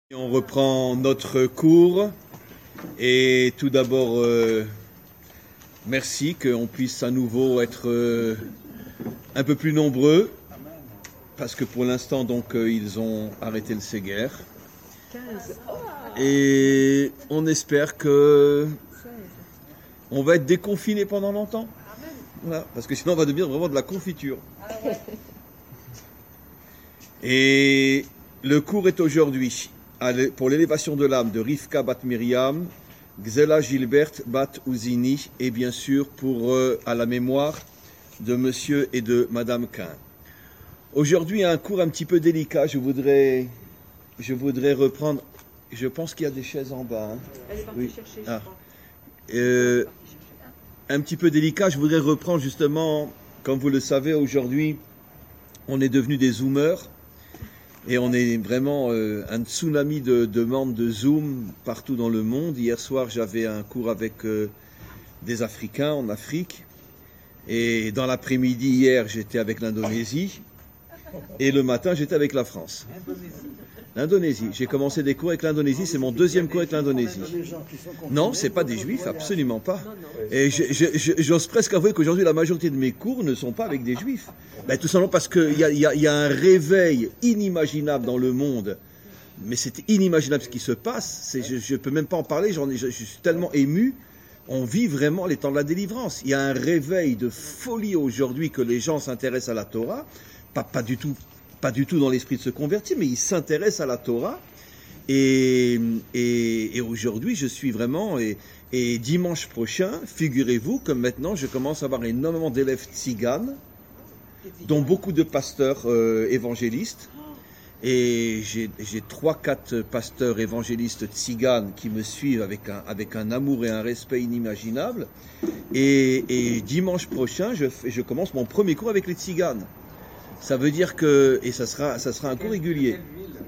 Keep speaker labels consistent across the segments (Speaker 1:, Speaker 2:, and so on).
Speaker 1: On reprend notre cours et tout d'abord merci qu'on puisse à nouveau être un peu plus nombreux parce que pour l'instant donc ils ont arrêté le séguer et on espère que on va être déconfinés pendant longtemps, voilà, parce que sinon on va devenir vraiment de la confiture. Et le cours est aujourd'hui pour l'élévation de l'âme de Rivka Bat Miriam, Gzela Gilbert Bat Ouzini, et bien sûr pour à la mémoire de monsieur et de madame Cain. Aujourd'hui, un cours un petit peu délicat, je voudrais reprendre, je pense qu'il y a des chaises en bas. Hein.
Speaker 2: Elle est partie chercher, je crois.
Speaker 1: Un petit peu délicat, je voudrais reprendre justement, comme vous le savez, aujourd'hui, on est devenus des zoomers. Et on est vraiment un tsunami de membres de Zoom partout dans le monde. Hier soir, j'avais un cours avec des Africains en Afrique. Et dans l'après-midi, hier, j'étais avec l'Indonésie. Et le matin, j'étais avec la France. L'Indonésie. J'ai commencé des cours avec l'Indonésie. C'est mon deuxième cours avec l'Indonésie. Non, c'est pas des Juifs, absolument pas. Et j'ose presque avouer qu'aujourd'hui, la majorité de mes cours ne sont pas avec des Juifs. Ben, tout simplement parce qu'il y a un réveil inimaginable dans le monde. Mais c'est inimaginable ce qui se passe. Je ne peux même pas en parler. Je suis tellement ému. On vit vraiment les temps de la délivrance. Il y a un réveil de folie aujourd'hui que les gens s'intéressent à la Torah. Pas du tout dans l'esprit de se convertir, mais ils s'intéressent à la Torah. Et aujourd'hui, je suis vraiment... Et dimanche prochain, figurez-vous que maintenant, je commence à avoir énormément d'élèves tziganes, dont beaucoup de pasteurs évangélistes. Et j'ai 3-4 pasteurs évangélistes tziganes qui me suivent avec un amour et un respect inimaginable. Et dimanche prochain, je commence mon premier cours avec les tziganes. Ça veut dire que... Et ça sera un cours régulier.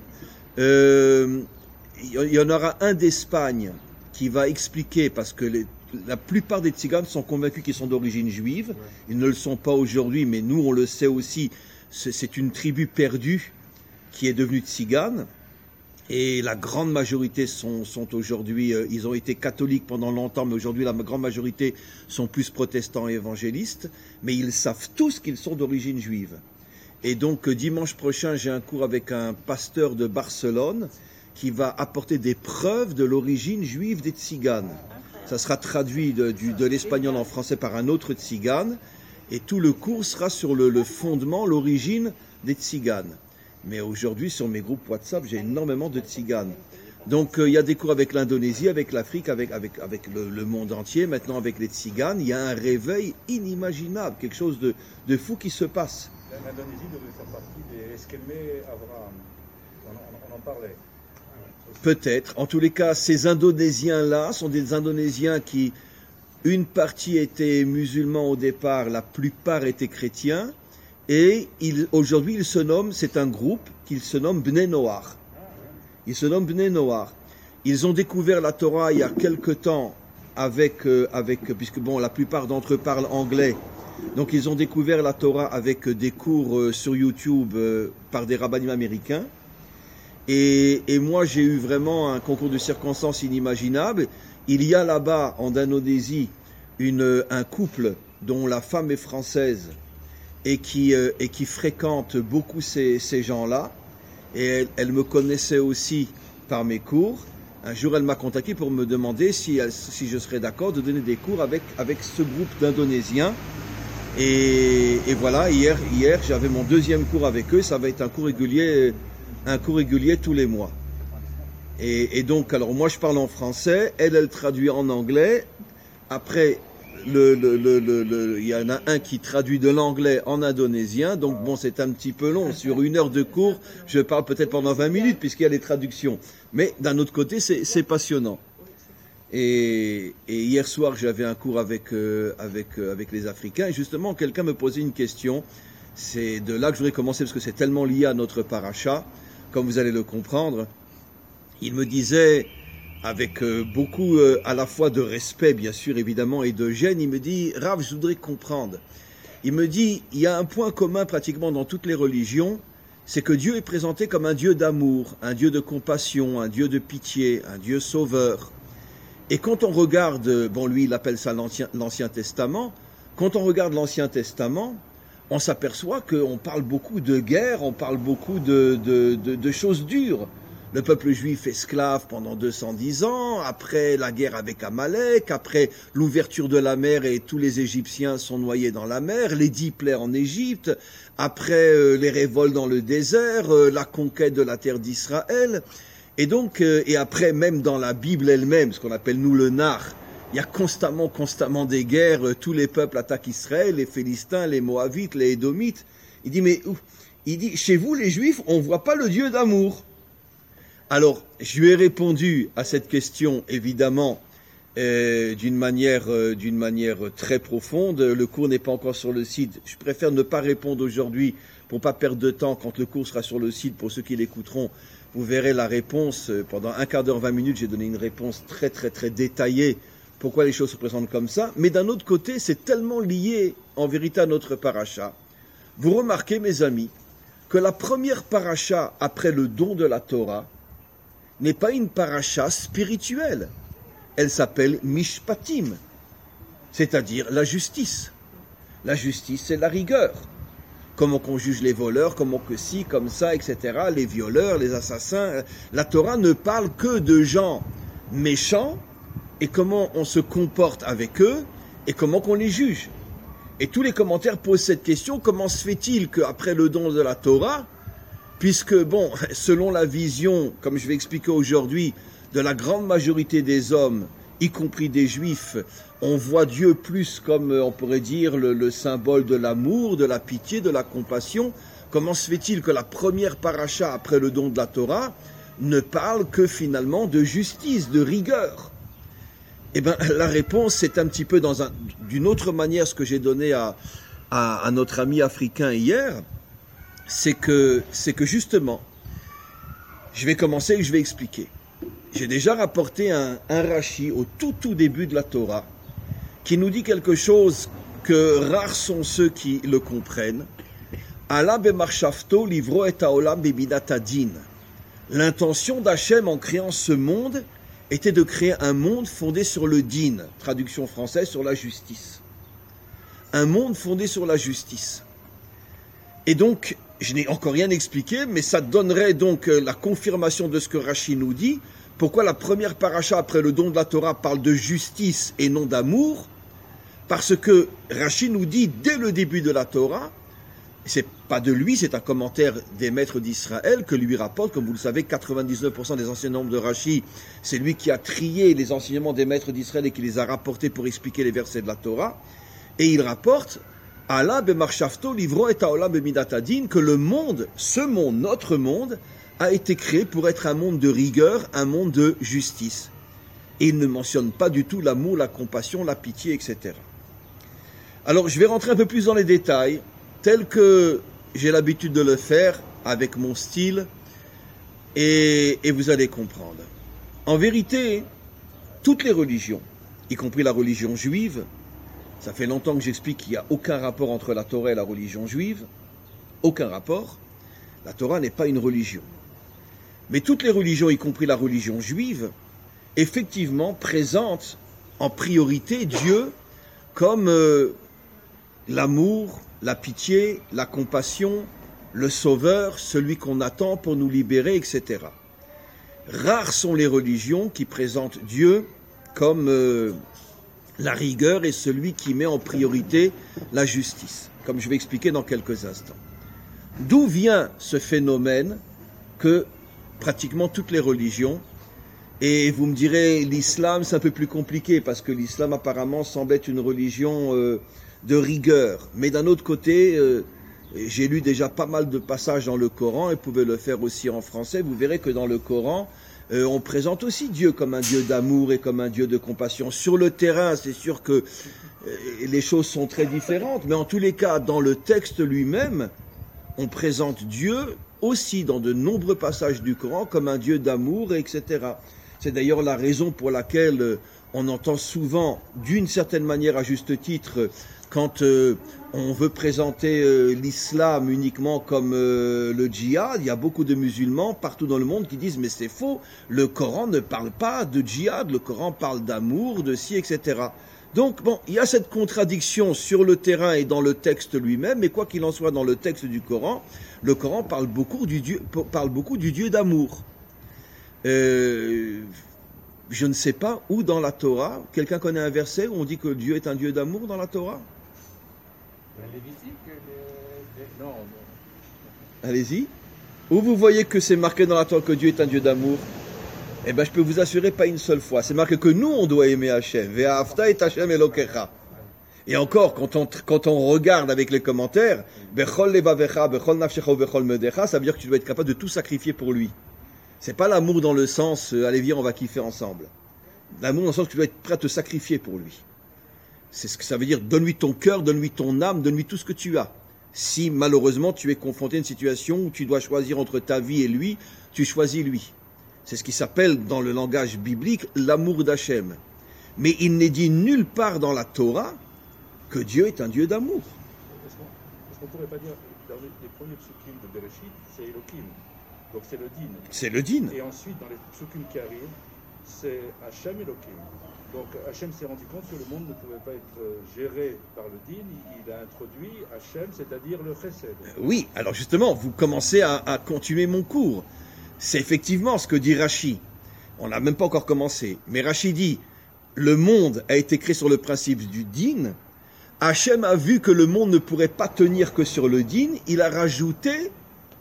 Speaker 1: Il y en aura un d'Espagne qui va expliquer, parce que la plupart des tziganes sont convaincus qu'ils sont d'origine juive. Ils ne le sont pas aujourd'hui, mais nous, on le sait aussi. C'est une tribu perdue qui est devenue tzigane. Et la grande majorité sont aujourd'hui... ils ont été catholiques pendant longtemps, mais aujourd'hui, la grande majorité sont plus protestants et évangélistes. Mais ils savent tous qu'ils sont d'origine juive. Et donc, dimanche prochain, j'ai un cours avec un pasteur de Barcelone qui va apporter des preuves de l'origine juive des tziganes. Ça sera traduit de l'espagnol en français par un autre tzigane, et tout le cours sera sur le fondement, l'origine des tziganes. Mais aujourd'hui, sur mes groupes WhatsApp, j'ai énormément de tziganes. Donc, il y a des cours avec l'Indonésie, avec l'Afrique, avec le monde entier, maintenant avec les tziganes. Il y a un réveil inimaginable, quelque chose de fou qui se passe.
Speaker 3: L'Indonésie devait faire partie des Esquemé Abraham. On en parlait.
Speaker 1: Peut-être. En tous les cas, ces Indonésiens-là sont des Indonésiens qui, une partie était musulman au départ, la plupart étaient chrétiens, et aujourd'hui, ils se nomment, c'est un groupe qu'ils se nomme Bnei Noach. Ils se nomment Bnei Noach. Ils ont découvert la Torah il y a quelque temps puisque bon, la plupart d'entre eux parlent anglais. Donc ils ont découvert la Torah avec des cours sur YouTube par des rabbinim américains. Et moi j'ai eu vraiment un concours de circonstances inimaginable. Il y a là-bas en Indonésie un couple dont la femme est française et qui fréquente beaucoup ces gens-là. Et elle me connaissait aussi par mes cours. Un jour elle m'a contacté pour me demander si je serais d'accord de donner des cours avec ce groupe d'Indonésiens. Et voilà, hier j'avais mon deuxième cours avec eux, ça va être un cours régulier tous les mois. Et donc, alors moi je parle en français, elle traduit en anglais. Après, il y en a un qui traduit de l'anglais en indonésien, donc bon, c'est un petit peu long. Sur 1 heure de cours, je parle peut-être pendant 20 minutes puisqu'il y a les traductions. Mais d'un autre côté, c'est passionnant. Et hier soir, j'avais un cours avec les Africains, et justement, quelqu'un me posait une question. C'est de là que je voudrais commencer, parce que c'est tellement lié à notre paracha, comme vous allez le comprendre. Il me disait, avec beaucoup à la fois de respect, bien sûr, évidemment, et de gêne, il me dit, Rav, je voudrais comprendre. Il me dit, il y a un point commun pratiquement dans toutes les religions, c'est que Dieu est présenté comme un Dieu d'amour, un Dieu de compassion, un Dieu de pitié, un Dieu sauveur. Et quand on regarde, bon lui il appelle ça l'Ancien Testament, quand on regarde l'Ancien Testament, on s'aperçoit qu'on parle beaucoup de guerre, on parle beaucoup de choses dures. Le peuple juif esclave pendant 210 ans, après la guerre avec Amalek, après l'ouverture de la mer et tous les Égyptiens sont noyés dans la mer, les 10 plaies en Égypte, après les révoltes dans le désert, la conquête de la terre d'Israël. Et donc, et après même dans la Bible elle-même, ce qu'on appelle nous le Nar, il y a constamment des guerres, tous les peuples attaquent Israël, les Philistins, les Moabites, les Édomites. Il dit, chez vous les Juifs, on ne voit pas le Dieu d'amour. Alors, je lui ai répondu à cette question, évidemment, d'une manière très profonde. Le cours n'est pas encore sur le site. Je préfère ne pas répondre aujourd'hui pour pas perdre de temps. Quand le cours sera sur le site, pour ceux qui l'écouteront, vous verrez la réponse. Pendant un quart d'heure, 20 minutes, j'ai donné une réponse très détaillée. Pourquoi les choses se présentent comme ça. Mais d'un autre côté, c'est tellement lié en vérité à notre paracha. Vous remarquez, mes amis, que la première paracha après le don de la Torah n'est pas une paracha spirituelle. Elle s'appelle Mishpatim, c'est-à-dire la justice. La justice, c'est la rigueur. Comment qu'on juge les voleurs, comment que ci, comme ça, etc., les violeurs, les assassins. La Torah ne parle que de gens méchants et comment on se comporte avec eux et comment qu'on les juge. Et tous les commentaires posent cette question, comment se fait-il qu'après le don de la Torah, puisque, bon, selon la vision, comme je vais expliquer aujourd'hui, de la grande majorité des hommes, y compris des Juifs, on voit Dieu plus comme, on pourrait dire, le symbole de l'amour, de la pitié, de la compassion. Comment se fait-il que la première paracha après le don de la Torah ne parle que finalement de justice, de rigueur? Eh bien, la réponse, c'est un petit peu d'une autre manière ce que j'ai donné à notre ami africain hier. C'est que justement, je vais commencer et je vais expliquer. J'ai déjà rapporté un Rashi au tout début de la Torah qui nous dit quelque chose que rares sont ceux qui le comprennent. Allah bemarshafto livro et haolam bebidat hadin. L'intention d'Hachem en créant ce monde était de créer un monde fondé sur le din, traduction française sur la justice. Un monde fondé sur la justice. Et donc, je n'ai encore rien expliqué, mais ça donnerait donc la confirmation de ce que Rashi nous dit. Pourquoi la première paracha après le don de la Torah parle de justice et non d'amour? Parce que Rashi nous dit dès le début de la Torah, c'est pas de lui, c'est un commentaire des maîtres d'Israël que lui rapporte, comme vous le savez, 99% des enseignements de Rashi, c'est lui qui a trié les enseignements des maîtres d'Israël et qui les a rapportés pour expliquer les versets de la Torah. Et il rapporte Allah bemarshafto livro et haolam bemidat hadin, que le monde, ce monde, notre monde, a été créé pour être un monde de rigueur, un monde de justice. Et il ne mentionne pas du tout l'amour, la compassion, la pitié, etc. Alors, je vais rentrer un peu plus dans les détails, tel que j'ai l'habitude de le faire, avec mon style, et vous allez comprendre. En vérité, toutes les religions, y compris la religion juive, ça fait longtemps que j'explique qu'il n'y a aucun rapport entre la Torah et la religion juive. Aucun rapport. La Torah n'est pas une religion. Mais toutes les religions, y compris la religion juive, effectivement présentent en priorité Dieu comme l'amour, la pitié, la compassion, le sauveur, celui qu'on attend pour nous libérer, etc. Rares sont les religions qui présentent Dieu comme la rigueur est celui qui met en priorité la justice, comme je vais expliquer dans quelques instants. D'où vient ce phénomène que pratiquement toutes les religions, et vous me direz l'islam c'est un peu plus compliqué parce que l'islam apparemment semble être une religion de rigueur, mais d'un autre côté, j'ai lu déjà pas mal de passages dans le Coran et vous pouvez le faire aussi en français, vous verrez que dans le Coran, on présente aussi Dieu comme un Dieu d'amour et comme un Dieu de compassion. Sur le terrain, c'est sûr que les choses sont très différentes, mais en tous les cas, dans le texte lui-même, on présente Dieu aussi dans de nombreux passages du Coran comme un Dieu d'amour, etc. C'est d'ailleurs la raison pour laquelle on entend souvent, d'une certaine manière à juste titre, quand on veut présenter l'islam uniquement comme le djihad, il y a beaucoup de musulmans partout dans le monde qui disent mais c'est faux, le Coran ne parle pas de djihad, le Coran parle d'amour, de ci, etc. Donc bon, il y a cette contradiction sur le terrain et dans le texte lui-même, mais quoi qu'il en soit dans le texte du Coran, le Coran parle beaucoup du Dieu d'amour. Je ne sais pas où dans la Torah, quelqu'un connaît un verset où on dit que Dieu est un Dieu d'amour dans la Torah?
Speaker 3: Non.
Speaker 1: Allez-y. Où vous voyez que c'est marqué dans la Torah que Dieu est un Dieu d'amour? Eh bien, je peux vous assurer, pas une seule fois. C'est marqué que nous, on doit aimer Hachem. Ve'ahavta et Hachem Elokecha. Et encore, quand on regarde avec les commentaires, Bechol levavecha, Bechol nafshecha, Bechol medecha, ça veut dire que tu dois être capable de tout sacrifier pour lui. C'est pas l'amour dans le sens, allez viens, on va kiffer ensemble. L'amour dans le sens que tu dois être prêt à te sacrifier pour lui. C'est ce que ça veut dire, donne-lui ton cœur, donne-lui ton âme, donne-lui tout ce que tu as. Si malheureusement tu es confronté à une situation où tu dois choisir entre ta vie et lui, tu choisis lui. C'est ce qui s'appelle dans le langage biblique l'amour d'Hachem. Mais il n'est dit nulle part dans la Torah que Dieu est un Dieu d'amour.
Speaker 3: Est-ce qu'on ne pourrait pas dire, dans les premiers psukim de Bereshit, c'est Elohim, donc c'est le din.
Speaker 1: C'est le din.
Speaker 3: Et ensuite, dans les psukim qui arrivent, c'est Hachem Elohim. Donc Hachem s'est rendu compte que le monde ne pouvait pas être géré par le din, il a introduit Hachem, c'est-à-dire le chesed.
Speaker 1: Oui, alors justement, vous commencez à continuer mon cours. C'est effectivement ce que dit Rashi. On n'a même pas encore commencé. Mais Rashi dit, le monde a été créé sur le principe du din. Hachem a vu que le monde ne pourrait pas tenir que sur le din. Il a rajouté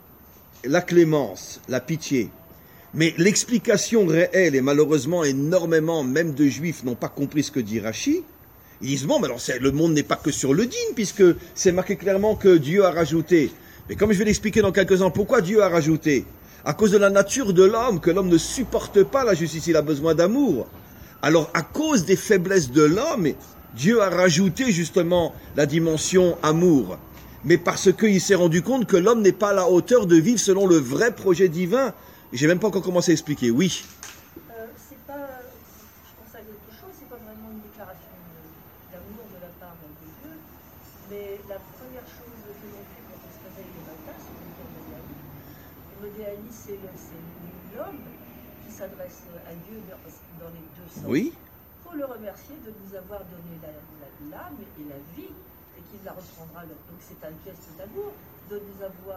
Speaker 1: la clémence, la pitié. Mais l'explication réelle, et malheureusement énormément même de juifs n'ont pas compris ce que dit Rashi, ils disent, bon, mais alors le monde n'est pas que sur le din, puisque c'est marqué clairement que Dieu a rajouté. Mais comme je vais l'expliquer dans quelques instants, pourquoi Dieu a rajouté? À cause de la nature de l'homme, que l'homme ne supporte pas la justice, il a besoin d'amour. Alors, à cause des faiblesses de l'homme, Dieu a rajouté justement la dimension amour. Mais parce qu'il s'est rendu compte que l'homme n'est pas à la hauteur de vivre selon le vrai projet divin. J'ai même pas encore commencé à expliquer, oui.
Speaker 2: C'est pas, je pense à quelque chose, c'est pas vraiment une déclaration d'amour de la part de Dieu, mais la première chose que l'on fait quand on se réveille le matin, c'est de dire Modéani. Modéani, c'est l'homme qui s'adresse à Dieu dans les deux sens.
Speaker 1: Oui.
Speaker 2: Pour le remercier de nous avoir donné l'âme et la vie, et qu'il la reprendra. Donc c'est un geste d'amour de nous avoir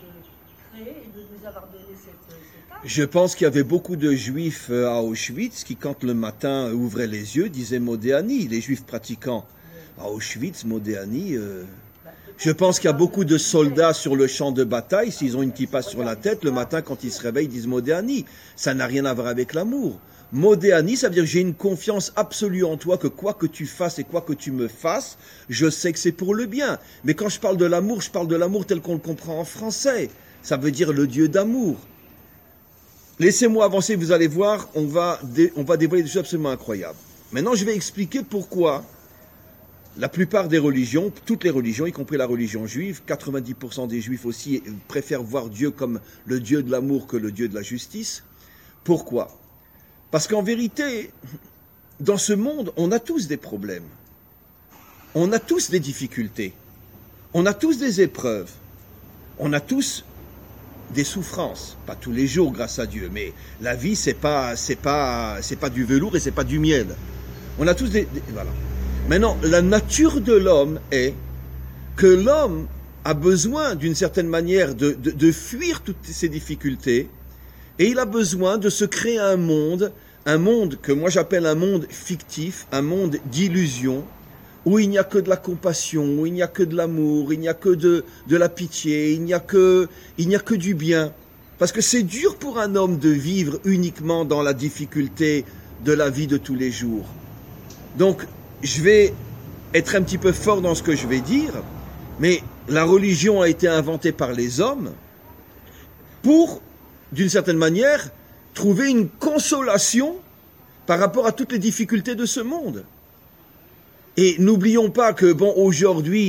Speaker 2: et de nous avoir donné cette âme.
Speaker 1: Je pense qu'il y avait beaucoup de juifs à Auschwitz qui, quand le matin ouvraient les yeux, disaient Modéani, les juifs pratiquants. À Auschwitz, Modéani. Je pense qu'il y a beaucoup de soldats sur le champ de bataille, s'ils ont une kippa sur la tête, le matin, quand ils se réveillent, ils disent Modéani. Ça n'a rien à voir avec l'amour. Modéani, ça veut dire que j'ai une confiance absolue en toi, que quoi que tu fasses et quoi que tu me fasses, je sais que c'est pour le bien. Mais quand je parle de l'amour tel qu'on le comprend en français. Ça veut dire le Dieu d'amour. Laissez-moi avancer, vous allez voir, on va dévoiler des choses absolument incroyables. Maintenant, je vais expliquer pourquoi la plupart des religions, toutes les religions, y compris la religion juive, 90% des juifs aussi préfèrent voir Dieu comme le Dieu de l'amour que le Dieu de la justice. Pourquoi? Parce qu'en vérité, dans ce monde, on a tous des problèmes. On a tous des difficultés. On a tous des épreuves. On a tous des souffrances, pas tous les jours grâce à Dieu, mais la vie c'est pas du velours et c'est pas du miel. On a tous voilà. Maintenant, la nature de l'homme est que l'homme a besoin d'une certaine manière de fuir toutes ces difficultés et il a besoin de se créer un monde que moi j'appelle un monde fictif, un monde d'illusion, où il n'y a que de la compassion, où il n'y a que de l'amour, il n'y a que de la pitié, il n'y a que du bien. Parce que c'est dur pour un homme de vivre uniquement dans la difficulté de la vie de tous les jours. Donc, je vais être un petit peu fort dans ce que je vais dire, mais la religion a été inventée par les hommes pour, d'une certaine manière, trouver une consolation par rapport à toutes les difficultés de ce monde. Et n'oublions pas que, bon, aujourd'hui,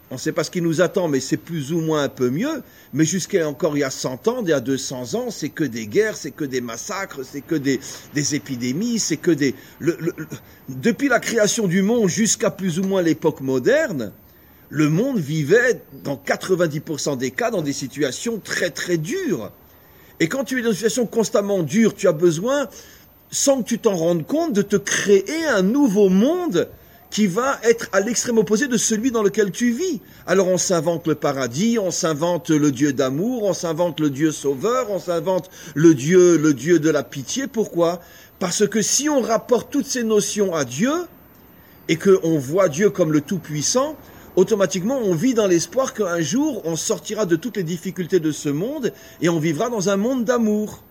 Speaker 1: on ne sait pas ce qui nous attend, mais c'est plus ou moins un peu mieux. Mais jusqu'à encore il y a 100 ans, il y a 200 ans, c'est que des guerres, c'est que des massacres, c'est que des épidémies, c'est que des... Depuis la création du monde jusqu'à plus ou moins l'époque moderne, le monde vivait, dans 90% des cas, dans des situations très très dures. Et quand tu es dans une situation constamment dure, tu as besoin, sans que tu t'en rendes compte, de te créer un nouveau monde qui va être à l'extrême opposé de celui dans lequel tu vis. Alors on s'invente le paradis, on s'invente le Dieu d'amour, on s'invente le Dieu sauveur, on s'invente le Dieu de la pitié. Pourquoi ? Parce que si on rapporte toutes ces notions à Dieu, et qu'on voit Dieu comme le Tout-Puissant, automatiquement on vit dans l'espoir qu'un jour on sortira de toutes les difficultés de ce monde, et on vivra dans un monde d'amour.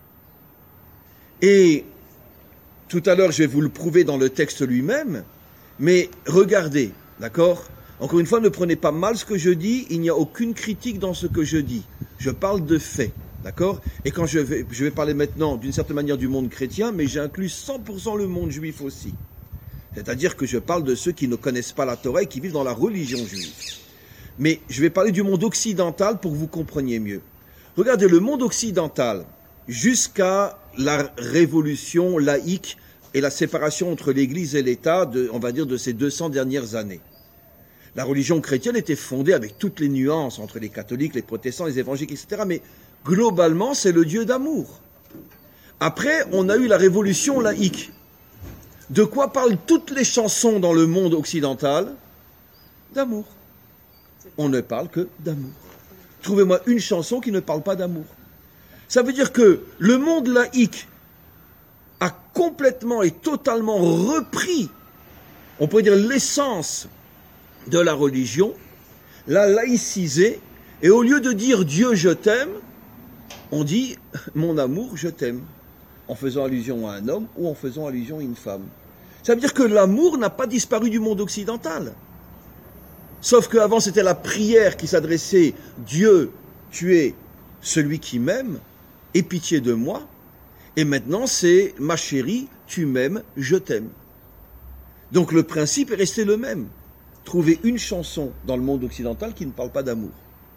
Speaker 1: Et tout à l'heure je vais vous le prouver dans le texte lui-même, mais regardez, d'accord ? Encore une fois, ne prenez pas mal ce que je dis, il n'y a aucune critique dans ce que je dis. Je parle de faits, d'accord ? Et quand je vais parler maintenant d'une certaine manière du monde chrétien, mais j'inclus 100% le monde juif aussi. C'est-à-dire que je parle de ceux qui ne connaissent pas la Torah et qui vivent dans la religion juive. Mais je vais parler du monde occidental pour que vous compreniez mieux. Regardez, le monde occidental, jusqu'à la révolution laïque, et la séparation entre l'Église et l'État, on va dire, de ces 200 dernières années. La religion chrétienne était fondée avec toutes les nuances entre les catholiques, les protestants, les évangéliques, etc. Mais globalement, c'est le Dieu d'amour. Après, on a eu la révolution laïque. De quoi parlent toutes les chansons dans le monde occidental ? D'amour. On ne parle que d'amour. Trouvez-moi une chanson qui ne parle pas d'amour. Ça veut dire que le monde laïque a complètement et totalement repris, on pourrait dire, l'essence de la religion, l'a laïcisé, et au lieu de dire « Dieu, je t'aime », on dit « Mon amour, je t'aime », en faisant allusion à un homme ou en faisant allusion à une femme. Ça veut dire que l'amour n'a pas disparu du monde occidental. Sauf qu'avant, c'était la prière qui s'adressait « Dieu, tu es celui qui m'aime, aie pitié de moi », et maintenant, c'est « Ma chérie, tu m'aimes, je t'aime ». Donc le principe est resté le même. Trouver une chanson dans le monde occidental qui ne parle pas d'amour.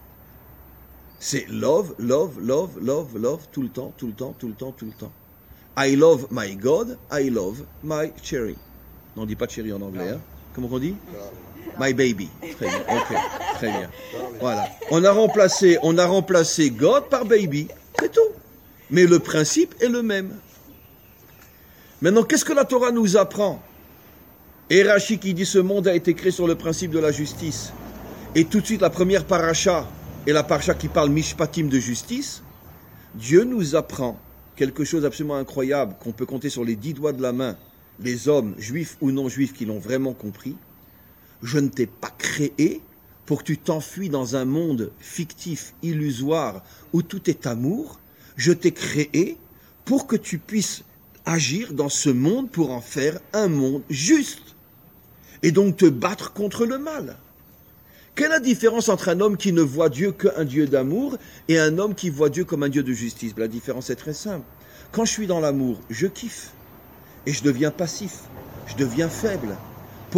Speaker 1: C'est love, love, love, love, love, tout le temps, tout le temps, tout le temps, tout le temps. I love my God, I love my cherry. Non, on ne dit pas cherry en anglais, hein. Comment on dit ? My baby. Très bien, ok, très bien. Voilà. On a remplacé God par baby, c'est tout. Mais le principe est le même. Maintenant, qu'est-ce que la Torah nous apprend ? Et Rashi qui dit « Ce monde a été créé sur le principe de la justice ». Et tout de suite, la première paracha est la paracha qui parle mishpatim de justice. Dieu nous apprend quelque chose d'absolument incroyable qu'on peut compter sur les 10 doigts de la main, les hommes, juifs ou non juifs, qui l'ont vraiment compris. Je ne t'ai pas créé pour que tu t'enfuis dans un monde fictif, illusoire, où tout est amour. Je t'ai créé pour que tu puisses agir dans ce monde pour en faire un monde juste. Et donc te battre contre le mal. Quelle est la différence entre un homme qui ne voit Dieu qu'un Dieu d'amour et un homme qui voit Dieu comme un Dieu de justice ? La différence est très simple. Quand je suis dans l'amour, je kiffe. Et je deviens passif. Je deviens faible. Pourquoi ?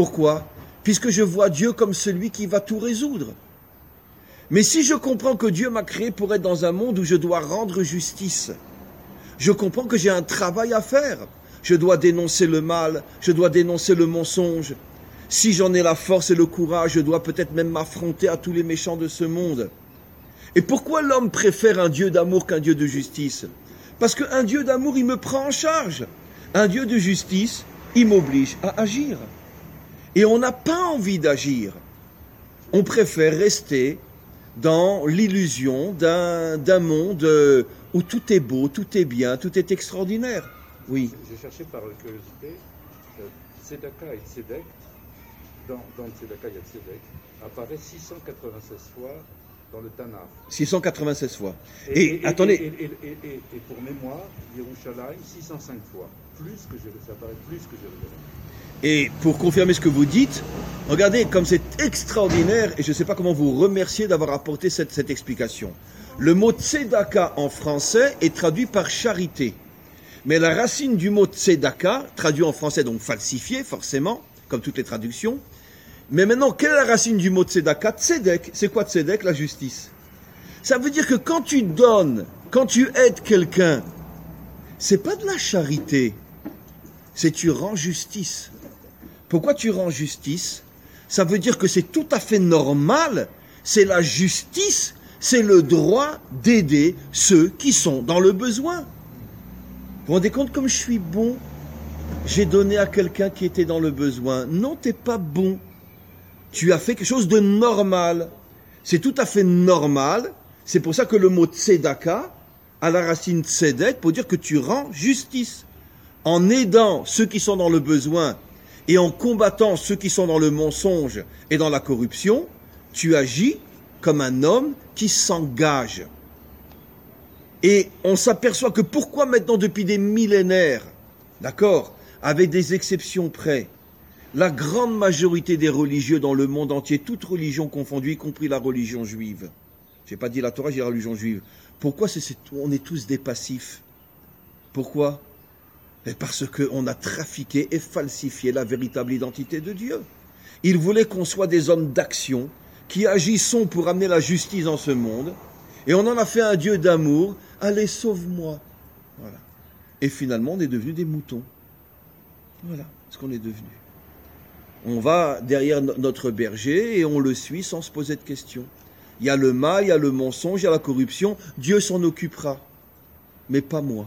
Speaker 1: Puisque je vois Dieu comme celui qui va tout résoudre. Mais si je comprends que Dieu m'a créé pour être dans un monde où je dois rendre justice, je comprends que j'ai un travail à faire. Je dois dénoncer le mal, je dois dénoncer le mensonge. Si j'en ai la force et le courage, je dois peut-être même m'affronter à tous les méchants de ce monde. Et pourquoi l'homme préfère un Dieu d'amour qu'un Dieu de justice ? Parce qu'un Dieu d'amour, il me prend en charge. Un Dieu de justice, il m'oblige à agir. Et on n'a pas envie d'agir. On préfère rester dans l'illusion d'un monde où tout est beau, tout est bien, tout est extraordinaire. Oui.
Speaker 3: J'ai cherché par curiosité, Tzedaka et Tzedek, dans le Tzedaka et Tzedek, apparaît 696 fois dans le Tanakh.
Speaker 1: 696 fois.
Speaker 3: Attendez. Et pour mémoire, Yerushalayim, 605 fois. Ça apparaît plus que Jérusalem.
Speaker 1: Et pour confirmer ce que vous dites, regardez comme c'est extraordinaire, et je ne sais pas comment vous remercier d'avoir apporté cette explication. Le mot tzedaka en français est traduit par charité. Mais la racine du mot tzedaka, traduit en français donc falsifié forcément, comme toutes les traductions, Mais maintenant, quelle est la racine du mot tzedaka? Tzedek, c'est quoi tzedek? La justice. Ça veut dire que quand tu donnes, quand tu aides quelqu'un, c'est pas de la charité, c'est tu rends justice. Pourquoi tu rends justice? Ça veut dire que c'est tout à fait normal, c'est la justice, c'est le droit d'aider ceux qui sont dans le besoin. Vous vous rendez compte comme je suis bon? J'ai donné à quelqu'un qui était dans le besoin. Non, t'es pas bon. Tu as fait quelque chose de normal. C'est tout à fait normal. C'est pour ça que le mot tzedaka a la racine tzedek pour dire que tu rends justice. En aidant ceux qui sont dans le besoin et en combattant ceux qui sont dans le mensonge et dans la corruption, tu agis comme un homme qui s'engage. Et on s'aperçoit que pourquoi maintenant depuis des millénaires, d'accord, avec des exceptions près, la grande majorité des religieux dans le monde entier, toutes religions confondues, y compris la religion juive. J'ai pas dit la Torah, j'ai dit la religion juive. Pourquoi on est tous des passifs? Pourquoi? Parce qu'on a trafiqué et falsifié la véritable identité de Dieu. Il voulait qu'on soit des hommes d'action, qui agissons pour amener la justice dans ce monde, et on en a fait un Dieu d'amour. Allez, sauve-moi. Voilà. Et finalement, on est devenus des moutons. Voilà ce qu'on est devenu. On va derrière notre berger et on le suit sans se poser de questions. Il y a le mal, il y a le mensonge, il y a la corruption. Dieu s'en occupera, mais pas moi.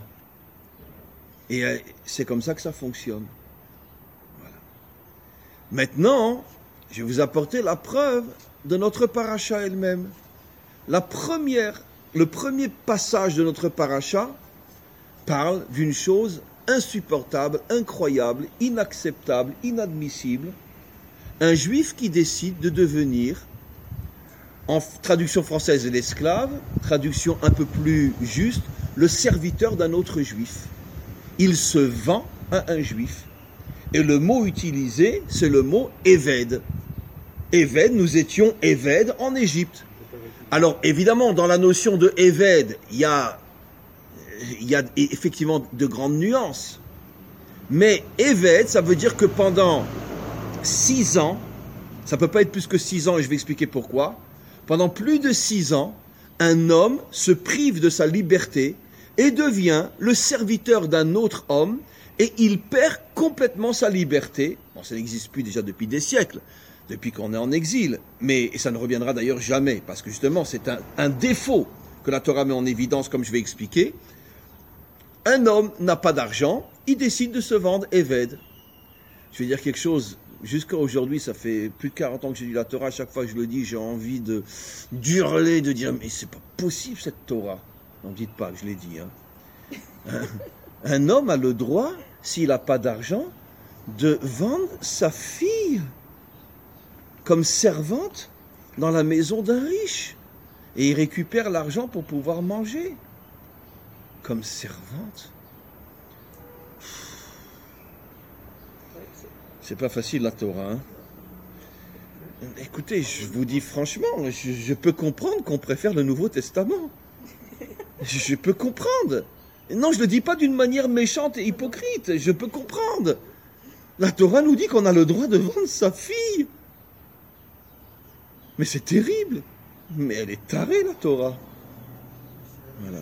Speaker 1: Et c'est comme ça que ça fonctionne. Voilà. Maintenant, je vais vous apporter la preuve de notre paracha elle-même. Le premier passage de notre paracha parle d'une chose insupportable, incroyable, inacceptable, inadmissible. Un juif qui décide de devenir, en traduction française, l'esclave, traduction un peu plus juste, le serviteur d'un autre juif. Il se vend à un juif. Et le mot utilisé, c'est le mot Eved. Eved, nous étions Eved en Égypte. Alors, évidemment, dans la notion de Eved, il y a effectivement de grandes nuances. Mais Eved, ça veut dire que pendant 6 ans, ça peut pas être plus que 6 ans, et je vais expliquer pourquoi. Pendant plus de 6 ans, un homme se prive de sa liberté et devient le serviteur d'un autre homme, et il perd complètement sa liberté. Bon, ça n'existe plus déjà depuis des siècles, depuis qu'on est en exil, mais ça ne reviendra d'ailleurs jamais, parce que justement c'est un défaut que la Torah met en évidence, comme je vais expliquer. Un homme n'a pas d'argent, il décide de se vendre Eved. Je vais dire quelque chose, jusqu'à aujourd'hui, ça fait plus de 40 ans que j'ai lu la Torah, à chaque fois que je le dis, j'ai envie d'hurler, de dire, mais c'est pas possible cette Torah. N'en dites pas que je l'ai dit. Un homme a le droit, s'il n'a pas d'argent, de vendre sa fille comme servante dans la maison d'un riche. Et il récupère l'argent pour pouvoir manger. Comme servante. C'est pas facile la Torah. Hein. Écoutez, je vous dis franchement, je peux comprendre qu'on préfère le Nouveau Testament. Je peux comprendre. Non, je ne le dis pas d'une manière méchante et hypocrite. Je peux comprendre. La Torah nous dit qu'on a le droit de vendre sa fille. Mais c'est terrible. Mais elle est tarée, la Torah. Voilà.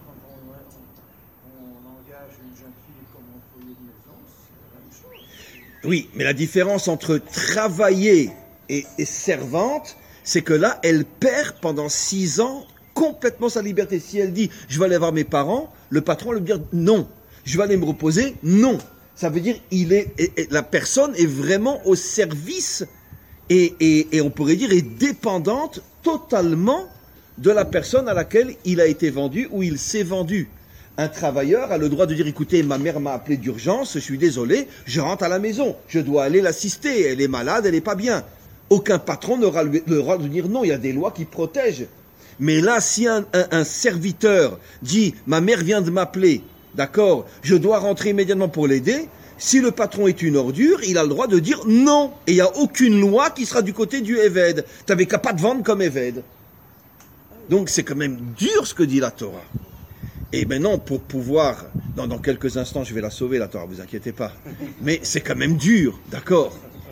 Speaker 1: Oui, mais la différence entre travailler et servante, c'est que là, elle perd pendant 6 ans complètement sa liberté. Si elle dit « je vais aller voir mes parents », le patron va lui dire « non ». « Je vais aller me reposer », non. Ça veut dire la personne est vraiment au service et on pourrait dire est dépendante totalement de la personne à laquelle il a été vendu ou il s'est vendu. Un travailleur a le droit de dire « écoutez, ma mère m'a appelé d'urgence, je suis désolé, je rentre à la maison, je dois aller l'assister, elle est malade, elle n'est pas bien ». Aucun patron n'aura le droit de dire non, il y a des lois qui protègent. Mais là, si un serviteur dit « ma mère vient de m'appeler, d'accord, je dois rentrer immédiatement pour l'aider », si le patron est une ordure, il a le droit de dire non. Et il n'y a aucune loi qui sera du côté du Eved. Tu n'avais qu'à pas te vendre comme Eved. Donc c'est quand même dur ce que dit la Torah. Et maintenant, pour pouvoir, dans quelques instants, je vais la sauver la Torah, vous inquiétez pas. Mais c'est quand même dur, d'accord.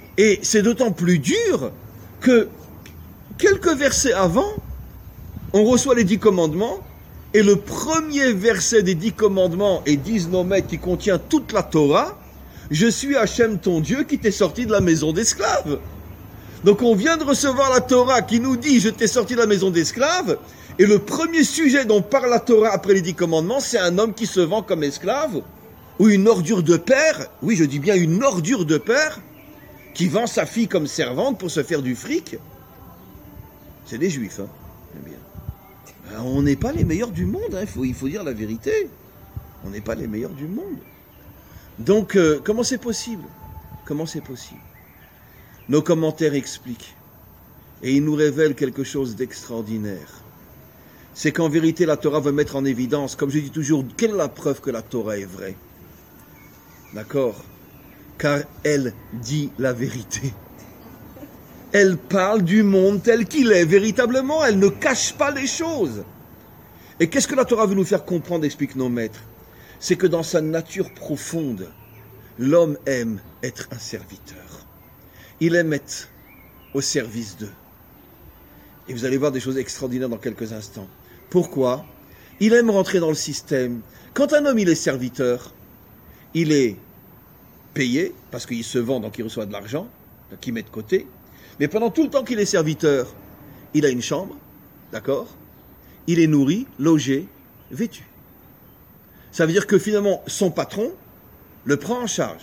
Speaker 1: Et c'est d'autant plus dur que quelques versets avant, on reçoit les 10 commandements, et le premier verset des 10 commandements et 10 nomètres qui contient toute la Torah, je suis Hachem ton Dieu qui t'ai sorti de la maison d'esclaves. Donc on vient de recevoir la Torah qui nous dit je t'ai sorti de la maison d'esclaves, et le premier sujet dont parle la Torah après les 10 commandements, c'est un homme qui se vend comme esclave, ou une ordure de père, oui je dis bien une ordure de père, qui vend sa fille comme servante pour se faire du fric. C'est des juifs, hein. Eh bien. On n'est pas les meilleurs du monde, hein. Il faut dire la vérité. On n'est pas les meilleurs du monde. Donc, comment c'est possible? Comment c'est possible? Nos commentaires expliquent, et ils nous révèlent quelque chose d'extraordinaire. C'est qu'en vérité, la Torah veut mettre en évidence, comme je dis toujours, quelle est la preuve que la Torah est vraie? D'accord? Car elle dit la vérité. Elle parle du monde tel qu'il est, véritablement, elle ne cache pas les choses. Et qu'est-ce que la Torah veut nous faire comprendre, expliquent nos maîtres? C'est que dans sa nature profonde, l'homme aime être un serviteur. Il aime être au service d'eux. Et vous allez voir des choses extraordinaires dans quelques instants. Pourquoi? Il aime rentrer dans le système. Quand un homme il est serviteur, il est payé, parce qu'il se vend, donc il reçoit de l'argent, donc il met de côté. Mais pendant tout le temps qu'il est serviteur, il a une chambre, d'accord? Il est nourri, logé, vêtu. Ça veut dire que finalement, son patron le prend en charge.